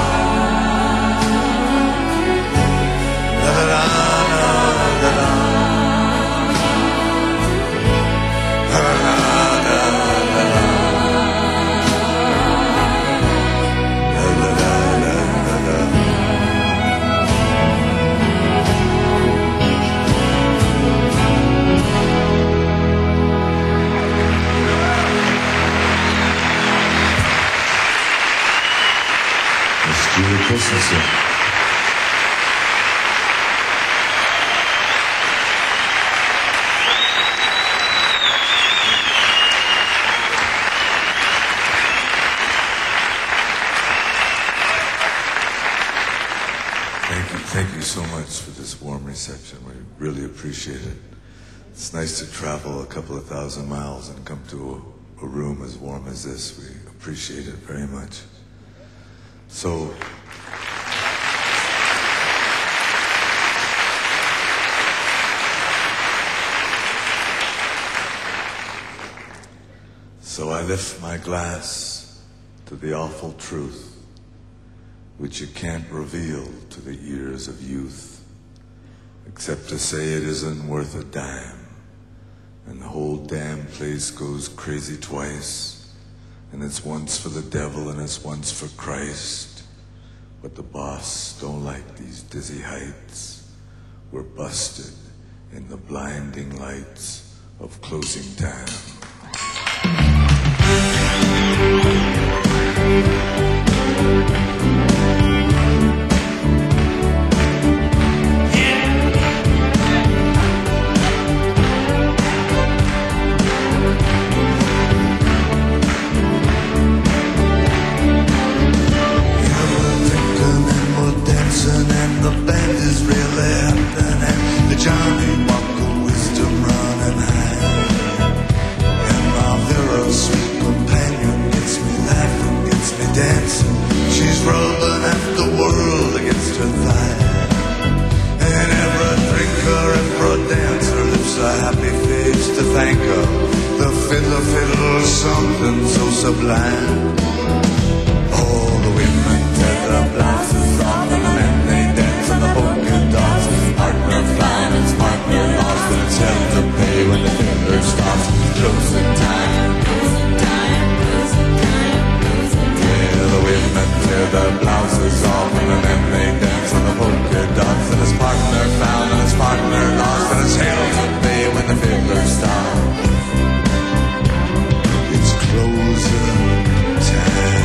la la la, la la. Julie Christensen. Thank you, thank you so much for this warm reception. We really appreciate it. It's nice to travel a couple of thousand miles and come to a, a room as warm as this. We appreciate it very much. So, so I lift my glass to the awful truth, which you can't reveal to the ears of youth, except to say it isn't worth a dime, and the whole damn place goes crazy twice. And it's once for the devil and it's once for Christ. But the boss don't like these dizzy heights. We're busted in the blinding lights of closing time. And the band is really happening. The Johnny Walker wisdom running high. And my very sweet companion gets me laughing, gets me dancing. She's rubbing at the world against her thigh. And every drinker, every dancer lifts a happy face to thank her. The fiddler fiddles something so sublime. All the women tear their blouses off, and the men they dance on the polka dots. Partner found, it's partner lost, and it's hell to pay when the fiddler stops. Closing time, closing time, closing time, closing time. Yeah, the women tear their blouses off, and the men they dance on the polka dots. And it's partner found, and it's partner lost, and it's hell to pay when the fiddler stops. It's closing time.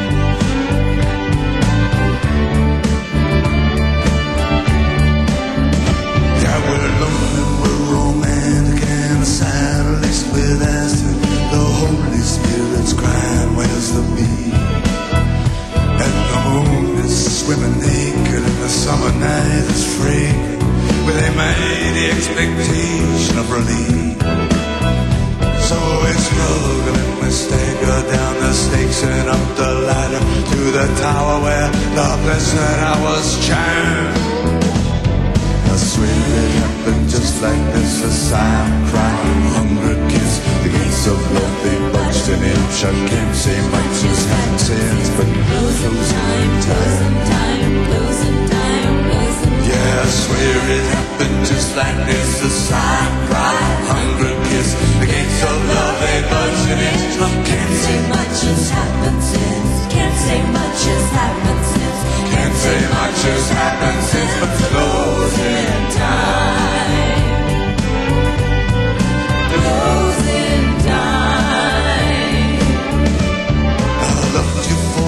With acid, the Holy Spirit's crying, where's the bee? And the moon is swimming naked, and the summer night is fragrant with a mighty expectation of relief. So we struggle and we stagger down the stakes and up the ladder to the tower where the blessed hours chime. I swear it happened just like this, a sigh, cry, a hundred kiss. The gates of love, they budged an inch. I can't say much as haven't since, but closing time, closing time, closing time, closing time. Yeah, I swear it happened just like this, a sigh, cry, a hundred kiss. The gates of love, they budged an inch. I can't say much has happened since. Can't say much has happened since. Can't say much has happened since, but closing time. Closing time. I loved you for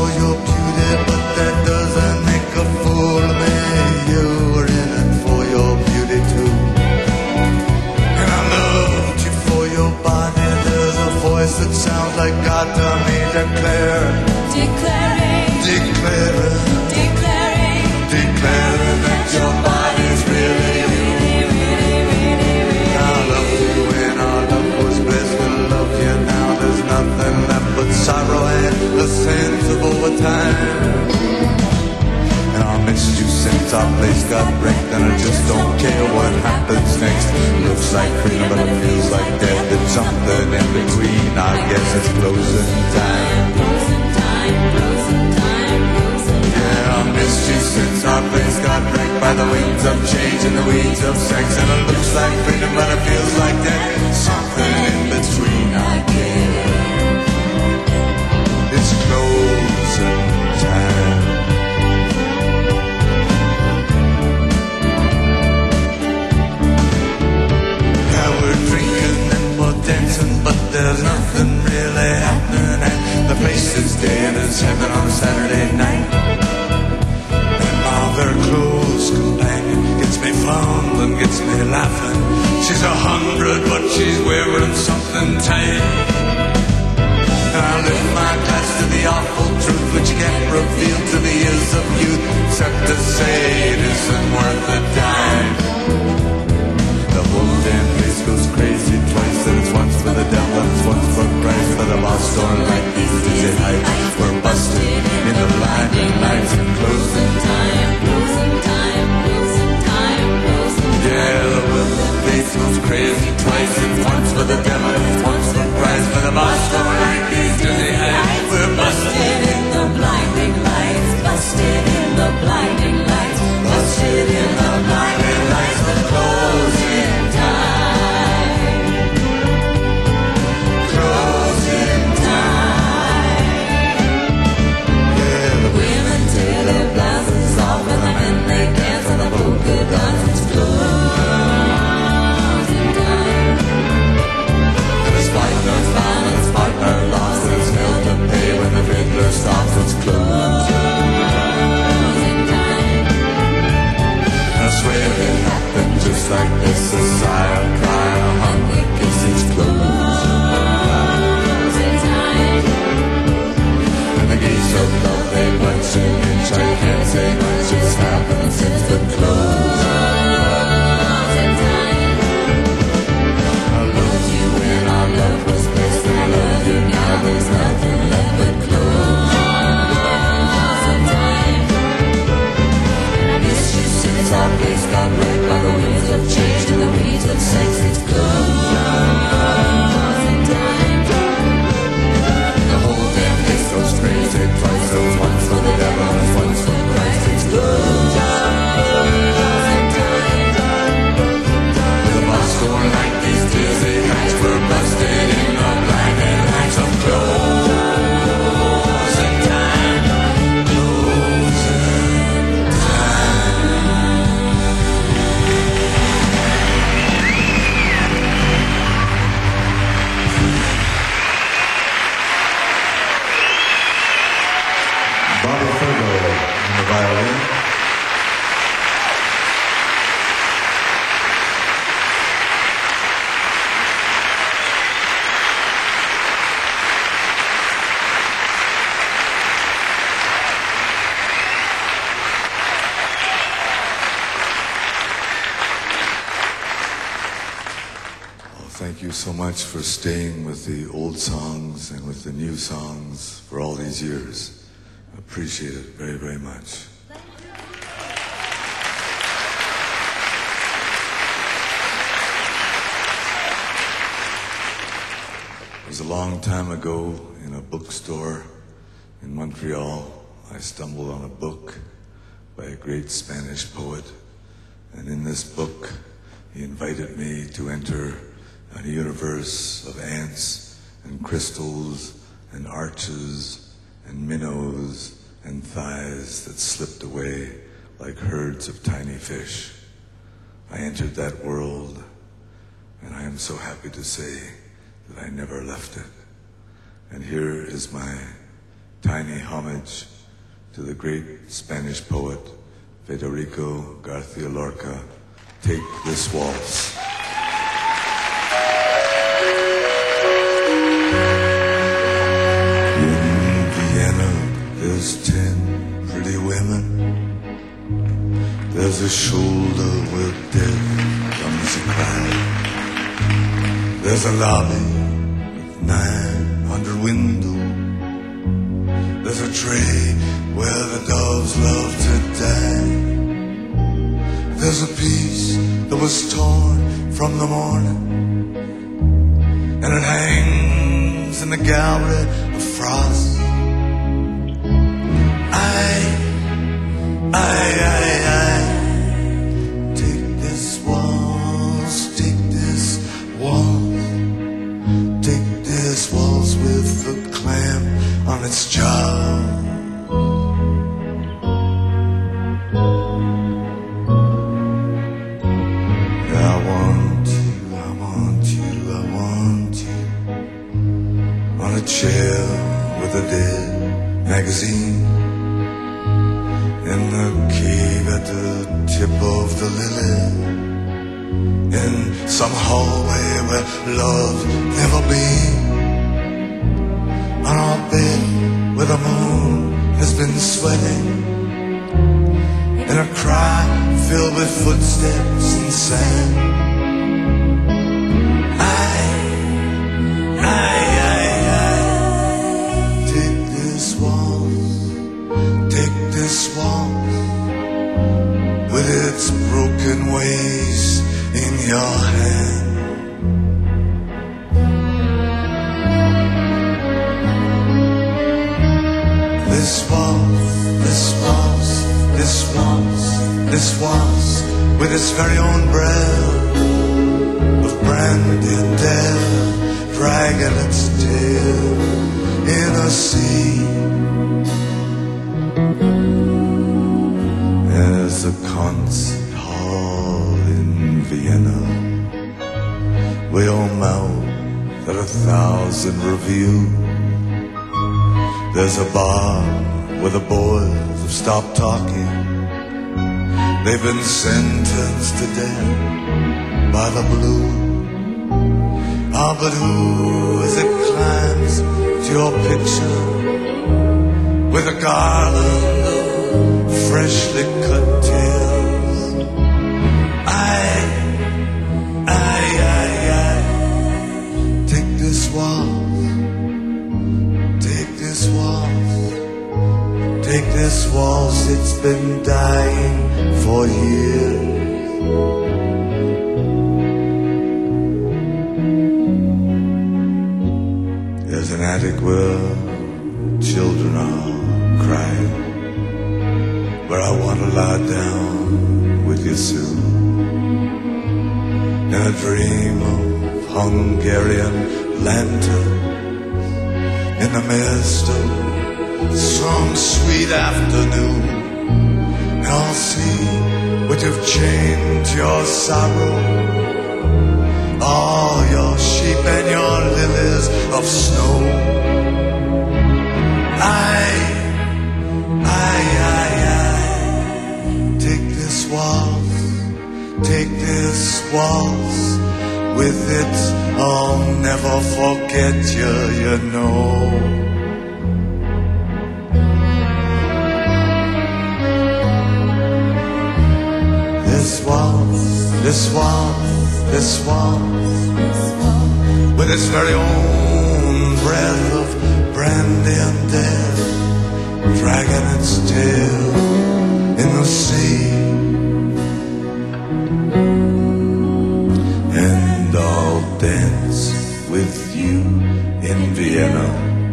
since our place got wrecked, and I just don't care what happens next. Looks like freedom, but it feels like death. It's something in between. I guess it's closing time. Yeah, I missed you since our place got wrecked by the winds of change and the weeds of sex. And it looks like freedom, but it feels like death. It's something in between. I guess it's closing time. Yeah, we're drinking and we're dancing, but there's nothing really happening. And the place is dead as heaven on a Saturday night. And my very close companion gets me fond and gets me laughing. She's a hundred, but she's wearing something tight. And I lift my glass to the awful truth which can't reveal to the ears of youth, except to say it isn't worth a dime. The whole damn place goes crazy twice, and it's once for the devil and it's once for Christ. But the boss don't like these dizzy heights. We're busted in the blinding lights and closing time, closing time, closing time, closing time. Yeah, the whole place goes crazy twice, it's once for the devil and it's once for Christ. But the boss don't like these dizzy heights. We're busted in the blinding lights, busted in the blinding lights, busted in the blinding lights of closing time, closing time. Yeah, the women take their blouses off and the men they dance on the polka dots. It's closing time. And it's partner found and it's partner lost. There's hell to pay when the fiddler stops. It's closing time. I swear it happened just like this. A sigh, a cry, a hungry kiss. It's closing time. And the gates of love, they bunch an inch. I can't say much has happened since the closing time. I loved you when our love was best, and I love you now. There's nothing left but closing time. And I miss you since our place got wrecked by the winds of change and the weeds of sex. It's closing time. The whole damn place goes crazy twice. So it's once for the devil and it's once for Christ. It's closing time. With the boss going like these dizzy heights, we're busted in the blinding lights of closing time, closing time. Bobby Fergo on the violin. Well, thank you so much for staying with the old songs and with the new songs for all these years. I appreciate it very, very much. It was a long time ago in a bookstore in Montreal. I stumbled on a book by a great Spanish poet. And in this book, he invited me to enter a universe of ants and crystals and arches and minnows and thighs that slipped away like herds of tiny fish. I entered that world, and I am so happy to say that I never left it. And here is my tiny homage to the great Spanish poet Federico García Lorca. Take this waltz. In Vienna, there's ten pretty women. There's a shoulder where death comes a cry. There's a lobby with nine hundred windows. There's a tray where the doves love to die. There's a piece that was torn from the morning, and it hangs in the gallery of frost. I, I, I, I, take this waltz, take this waltz, take this waltz with the clamp on its jaw. Chair with a dead magazine in the cave at the tip of the lily, in some hallway where love never been, on our bed where the moon has been sweating, in a cry filled with footsteps and sand. I, I This waltz with its broken ways in your hand. This waltz, this waltz, this waltz, this waltz with its very own breath of brandy and death, dragging its tail in a sea. There's a concert hall in Vienna, we all mouth at a thousand reviews. There's a bar where the boys have stopped talking, they've been sentenced to death by the blue. Ah, but who as it climbs to your picture with a garland freshly cut tails? I, I, I, I, take this waltz, take this waltz, take this waltz, it's been dying for years. There's an attic where children are crying, where I want to lie down with you soon, in a dream of Hungarian lanterns, in the mist of some sweet afternoon. And I'll see what you've chained to your sorrow, all your sheep and your lilies of snow. I, I, I, I, take this waltz, take this waltz, with it I'll never forget you, you know. This waltz, this waltz, this waltz, with its very own breath of brandy and death, dragging its tail in the sea. And I'll dance with you in Vienna,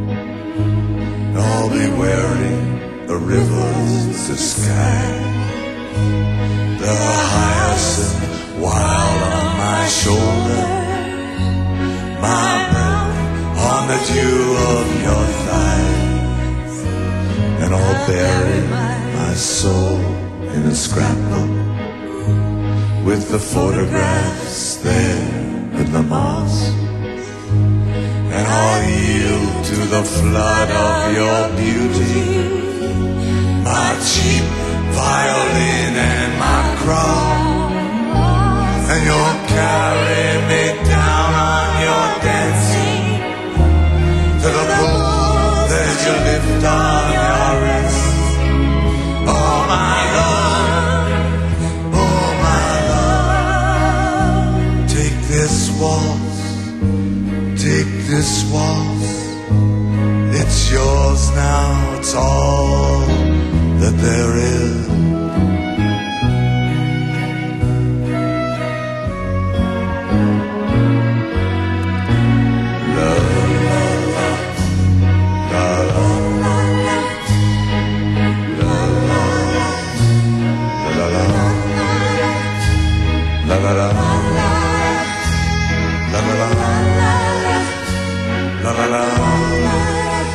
I'll be wearing a river's sky, the hyacinth wild on my shoulder, my breath on the dew of your thighs, and I'll bury my soul in a scrapbook with the photographs there in the moss, and I'll yield to the flood of your beauty, my cheap violin and my cross, and you'll carry me down on your dancing to the pool that you lift on your wrist. Oh my love, oh my love, take this waltz, take this waltz, it's yours now, it's all that there is. la la, la la la, la la la.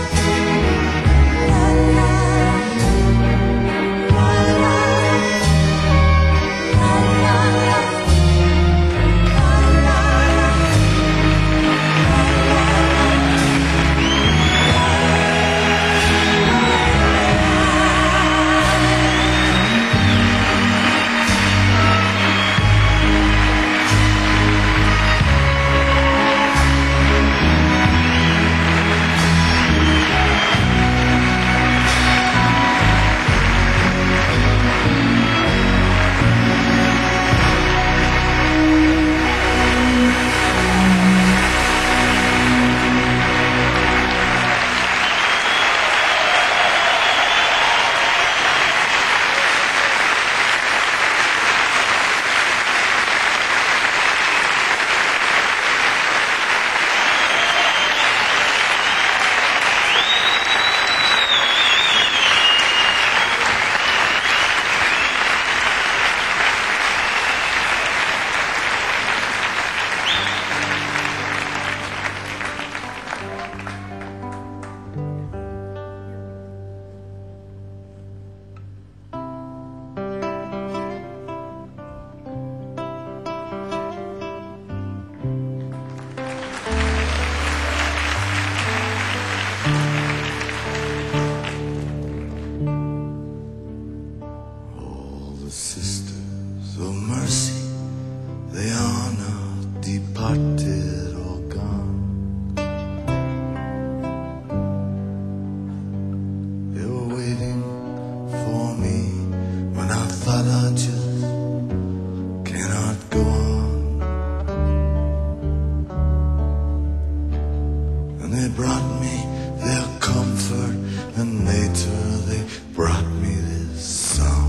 Sisters of mercy, they are not departed or gone. They were waiting for me when I thought I just cannot go on. And they brought me their comfort, and later they brought me this song.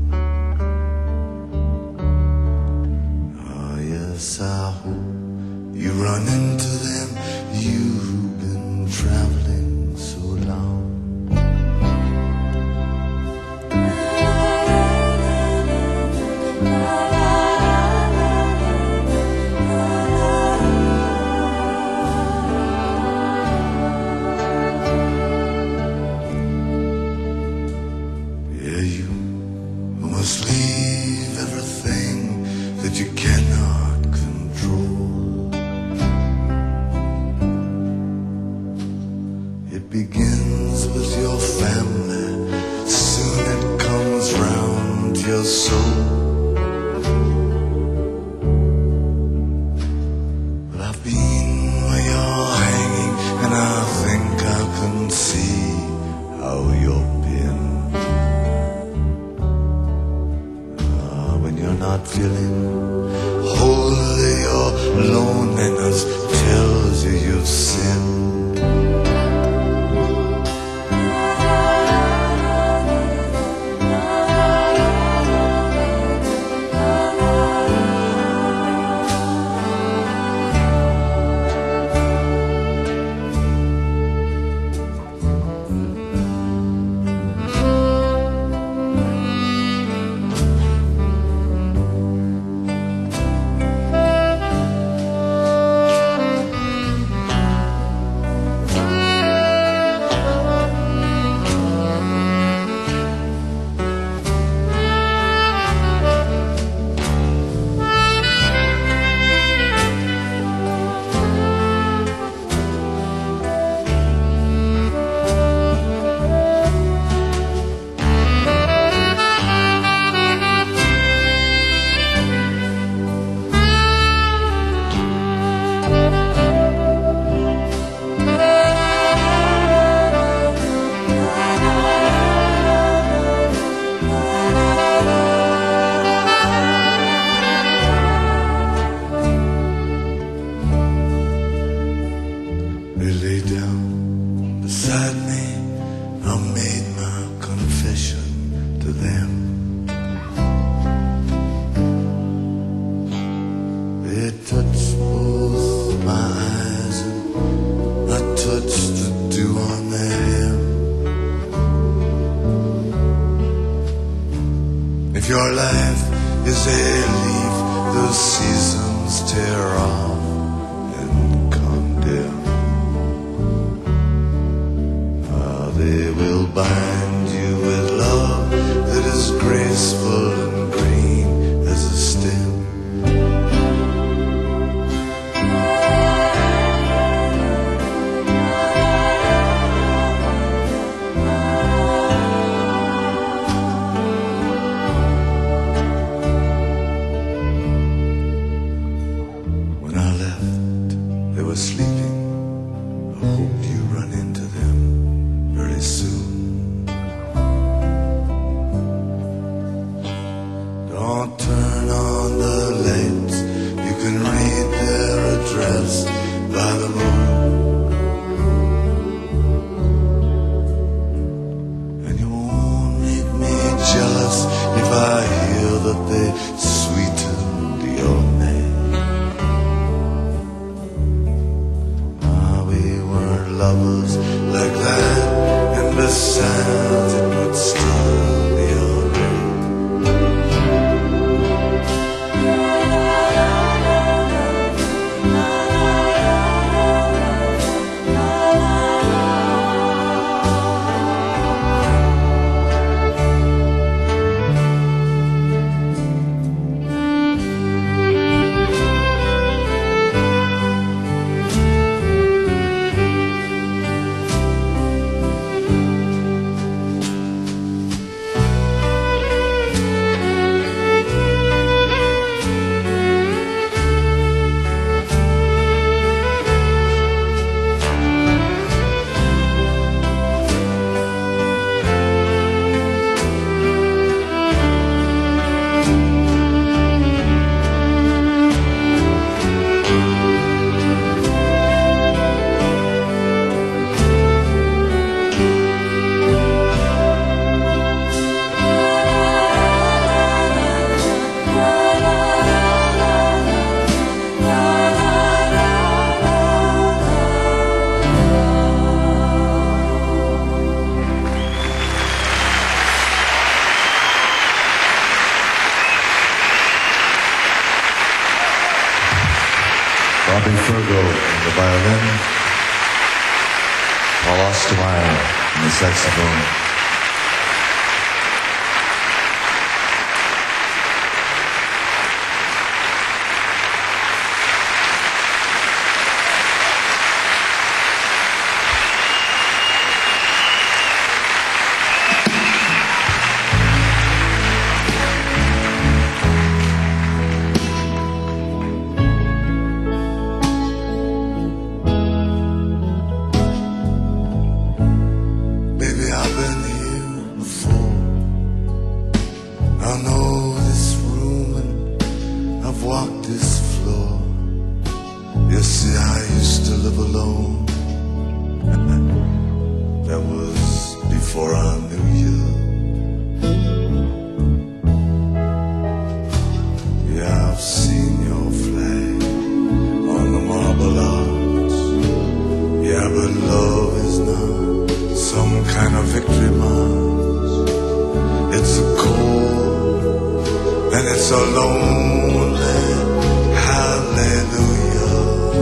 I hope you run into them, you've been traveling so long. Yeah, you must leave everything that you cannot. It begins with your family, soon it comes round to your soul. But I've been where you're hanging, and I think I can see how you've been. Ah, when you're not feeling holy, your loneliness tells you you've sinned. If your life is a leaf the seasons tear off and condemn. Ah, they will bind you with love that is graceful and green as a stem. Sleeping, I hope you run into them very soon. Don't turn on the lights, you can read their address by the moon. And you won't make me jealous if I hear that they sweetened your name. Lovers like that, and besides it would still be alright. Bobby Fergo on the violin, Paul Ostermeyer on the saxophone. Walk this floor. You see, I used to live alone. That was before I knew you. Yeah, I've seen your flag on the Marble Arch. Yeah, but love is not some kind of victory march. It's a cold and it's a lonely hallelujah.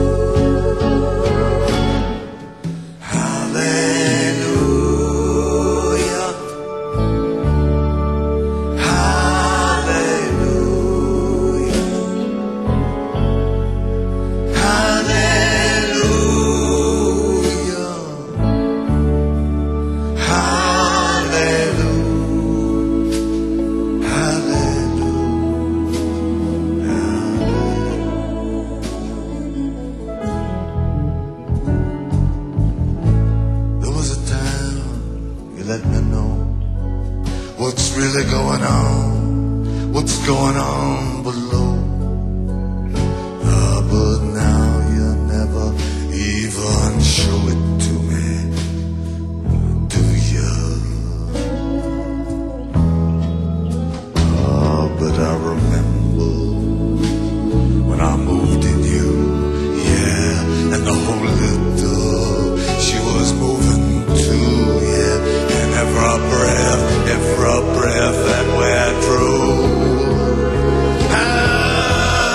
Hallelujah. Hallelujah. Hallelujah. Hallelujah. Let me know what's really going on, what's going on below. Ah, but now you never even show it to me, do you? Ah, but I remember when I moved in you, yeah, and the whole little she was moving too, yeah. Every breath, every breath that we drew. Ah,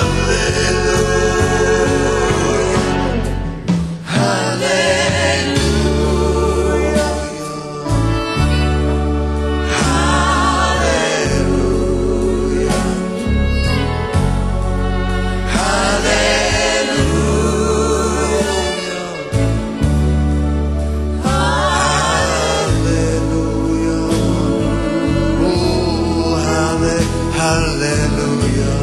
hallelujah.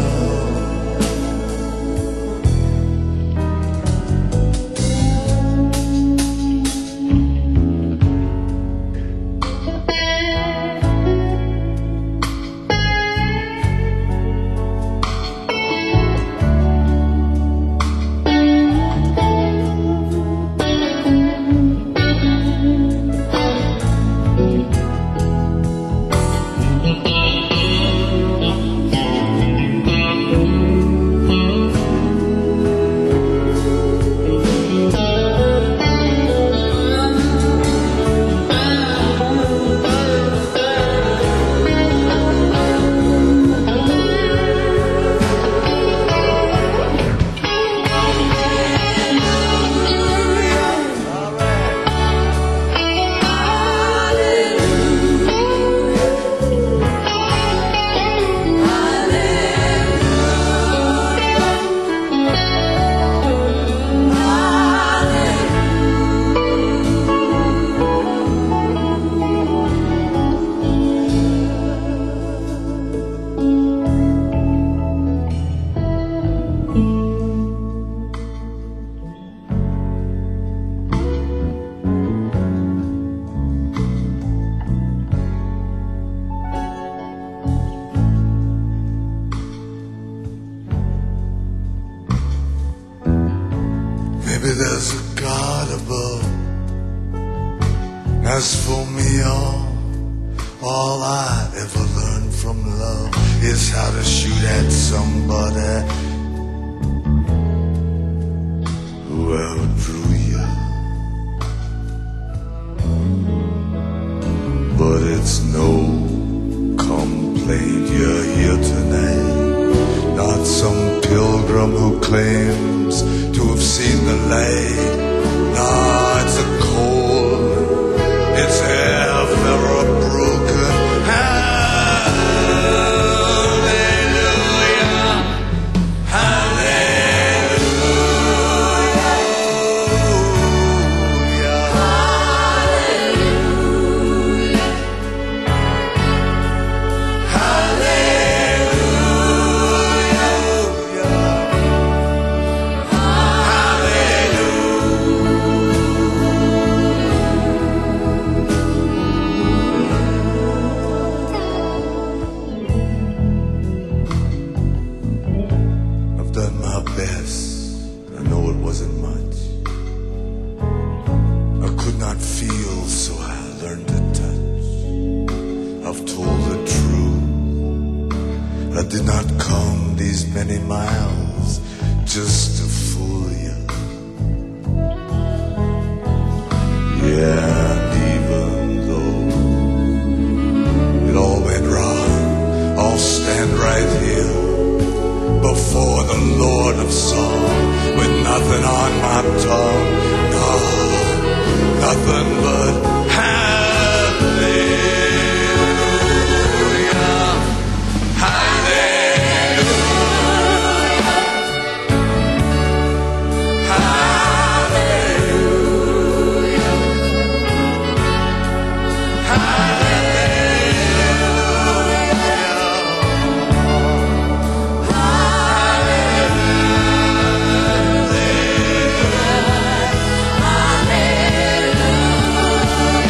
Maybe there's a God above. As for me, all, all I ever learned from love is how to shoot at somebody who outdrew you. But it's no complaint you're here tonight. Not some pilgrim who claims to have seen the light. No, it's a cold, it's ever a broken hallelujah, I did not come these many miles just to fool you. Yeah, and even though it all went wrong, I'll stand right here before the Lord of Song with nothing on my tongue, no, nothing but hallelujah. Hallelujah.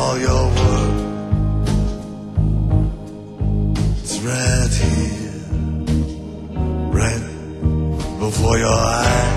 all your work. It's right here, right before your eyes.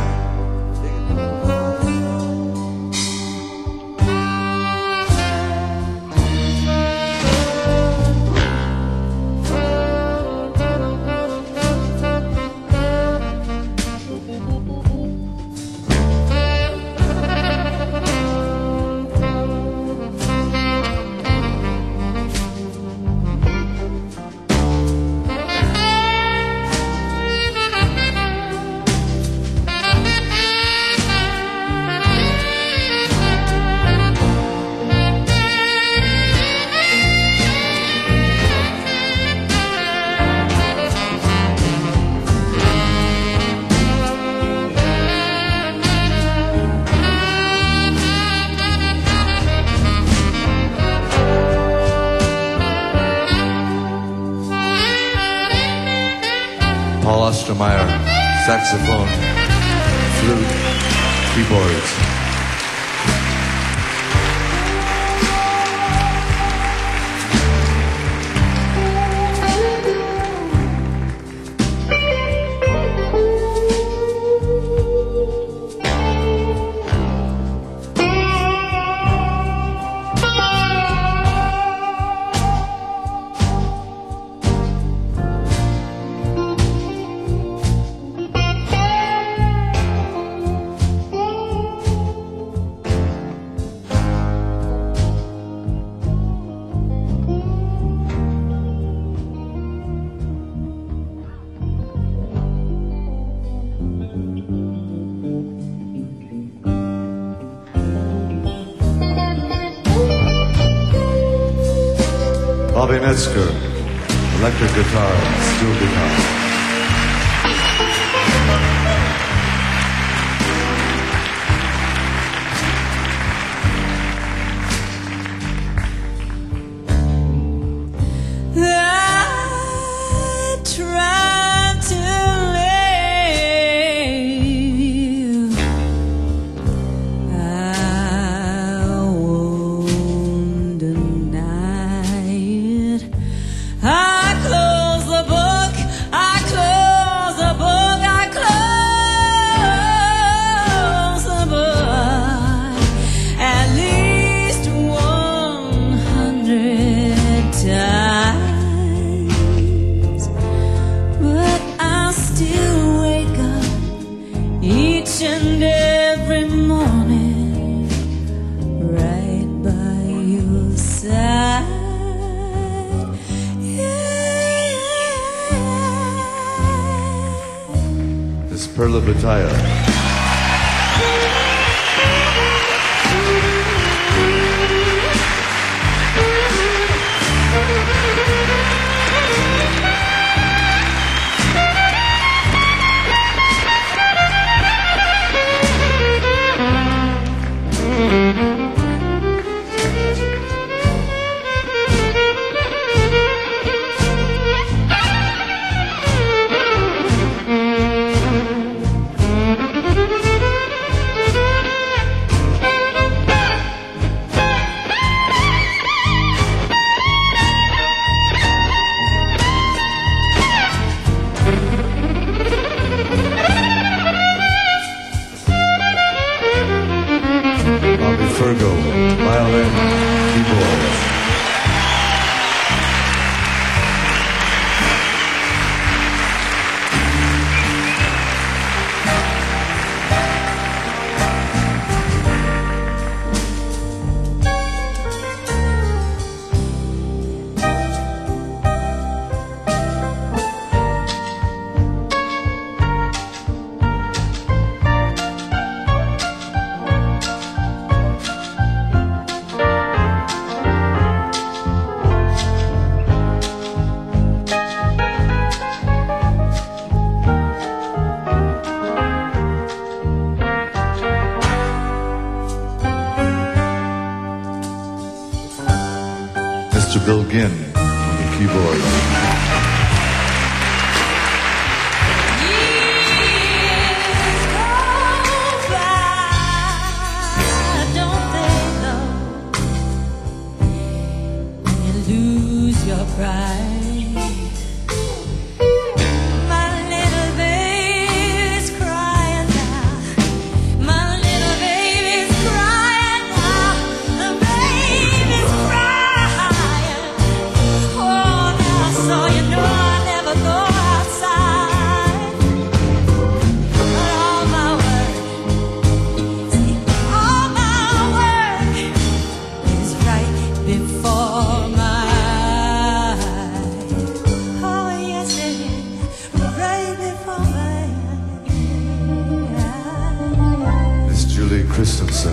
Paul Ostermeyer, saxophone, flute, keyboards. Bobby Metzger, electric guitar, steel guitar. I tried to live. I won't deny it. I close the book. I close the book. I close the book at least one hundred times. But I still wake up each and every morning right by your side. Yeah. This Perla Bataya. Bobby Fergo, violin, keyboards. Mister Bill Ginn on the keyboard. Years go by, don't they, love? Christensen.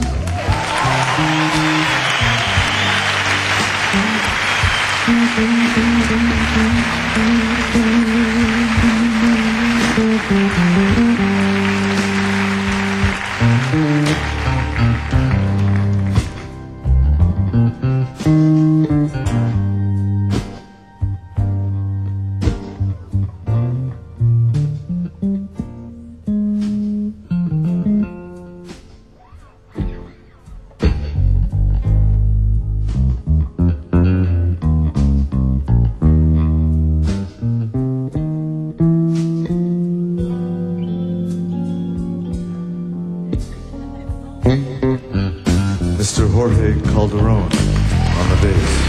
Mister Jorge Calderon on the bass.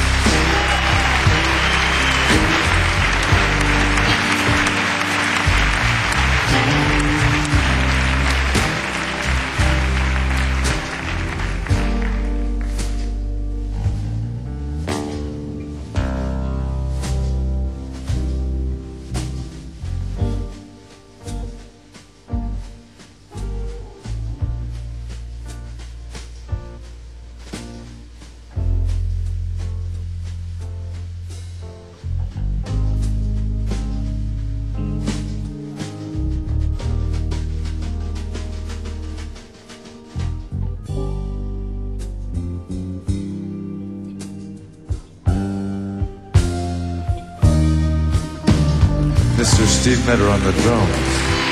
Mister Steve Metter on the drums.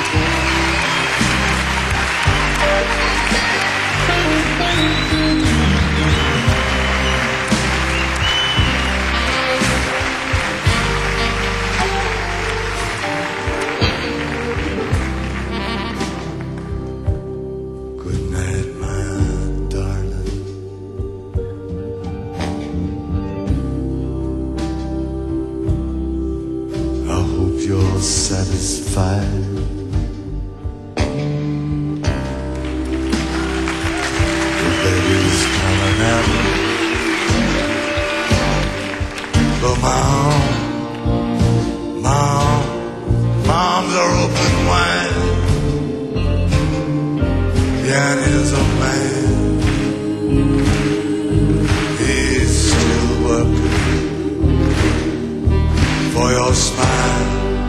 Good night, my darling. I hope you're satisfied. Your baby's coming out, but mom, mom, moms are open wide. Yeah, and here's a man, he's still working for your smile.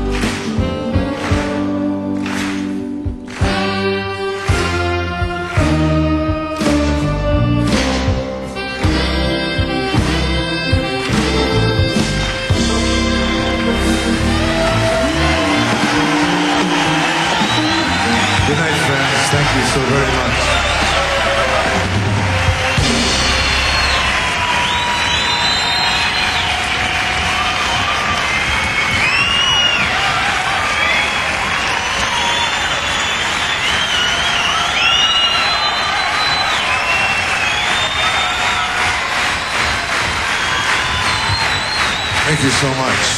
Good night, friends. Thank you so very much. Thank you so much.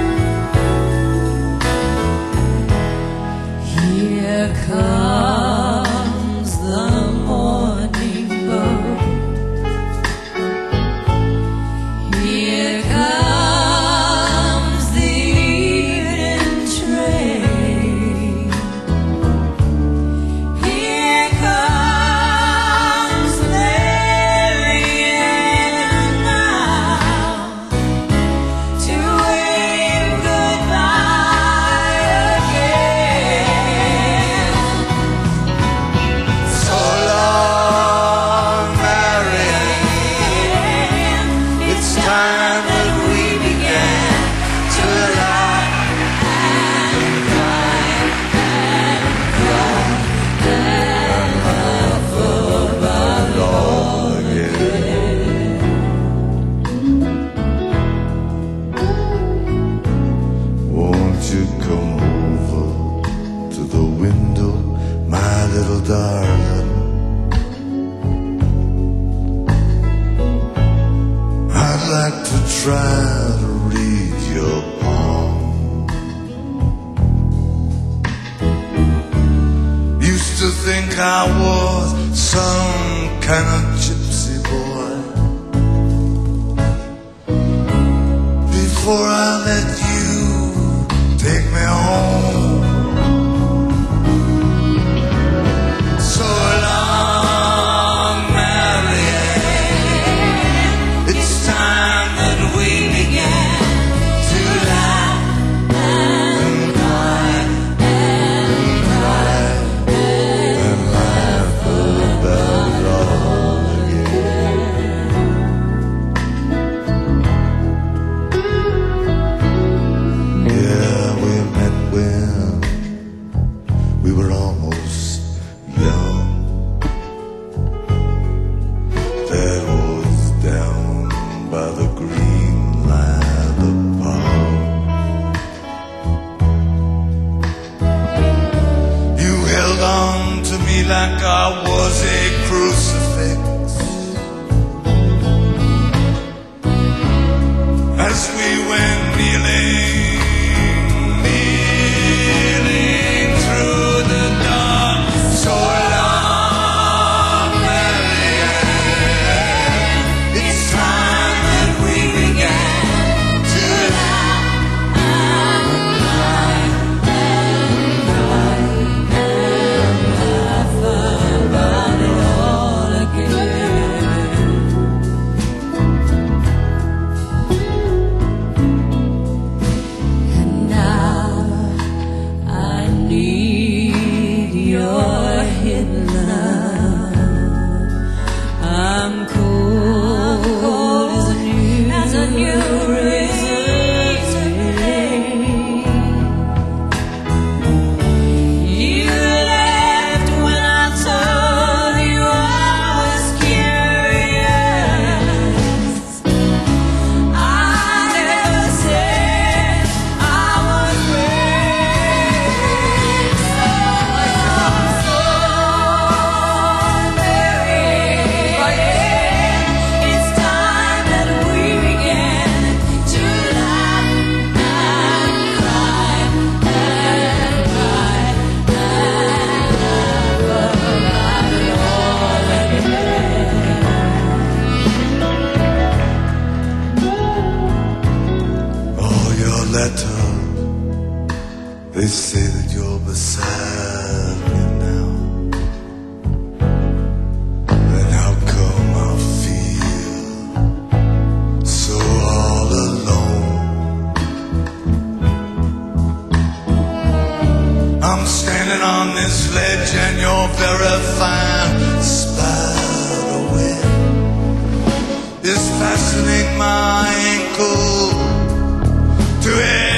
Here comes try to read your palm. Used to think I was some kind of gypsy boy. Before I let you take me home. So long, Marianne. It's time that we began to laugh and cry and cry and laugh about it all again. Yeah, we met when we were almost young. That was down by the green lather pond. You held on to me like I was a crucifix. As we went kneeling, kneeling through the dark. So long, Marianne. It's time that we began to laugh and cry and cry and laugh about it all again. And now I need your hidden love. I'm cold as a new, as a new razor blade. You left when I told you I was curious. I never said I was brave. So it's time that we began to laugh and cry and cry and laugh about it all again. Oh, your letter, they say that you're beside me now. Then how come I feel so all alone? I'm standing on this ledge and you're very fine spider web is fastening my ankle to it.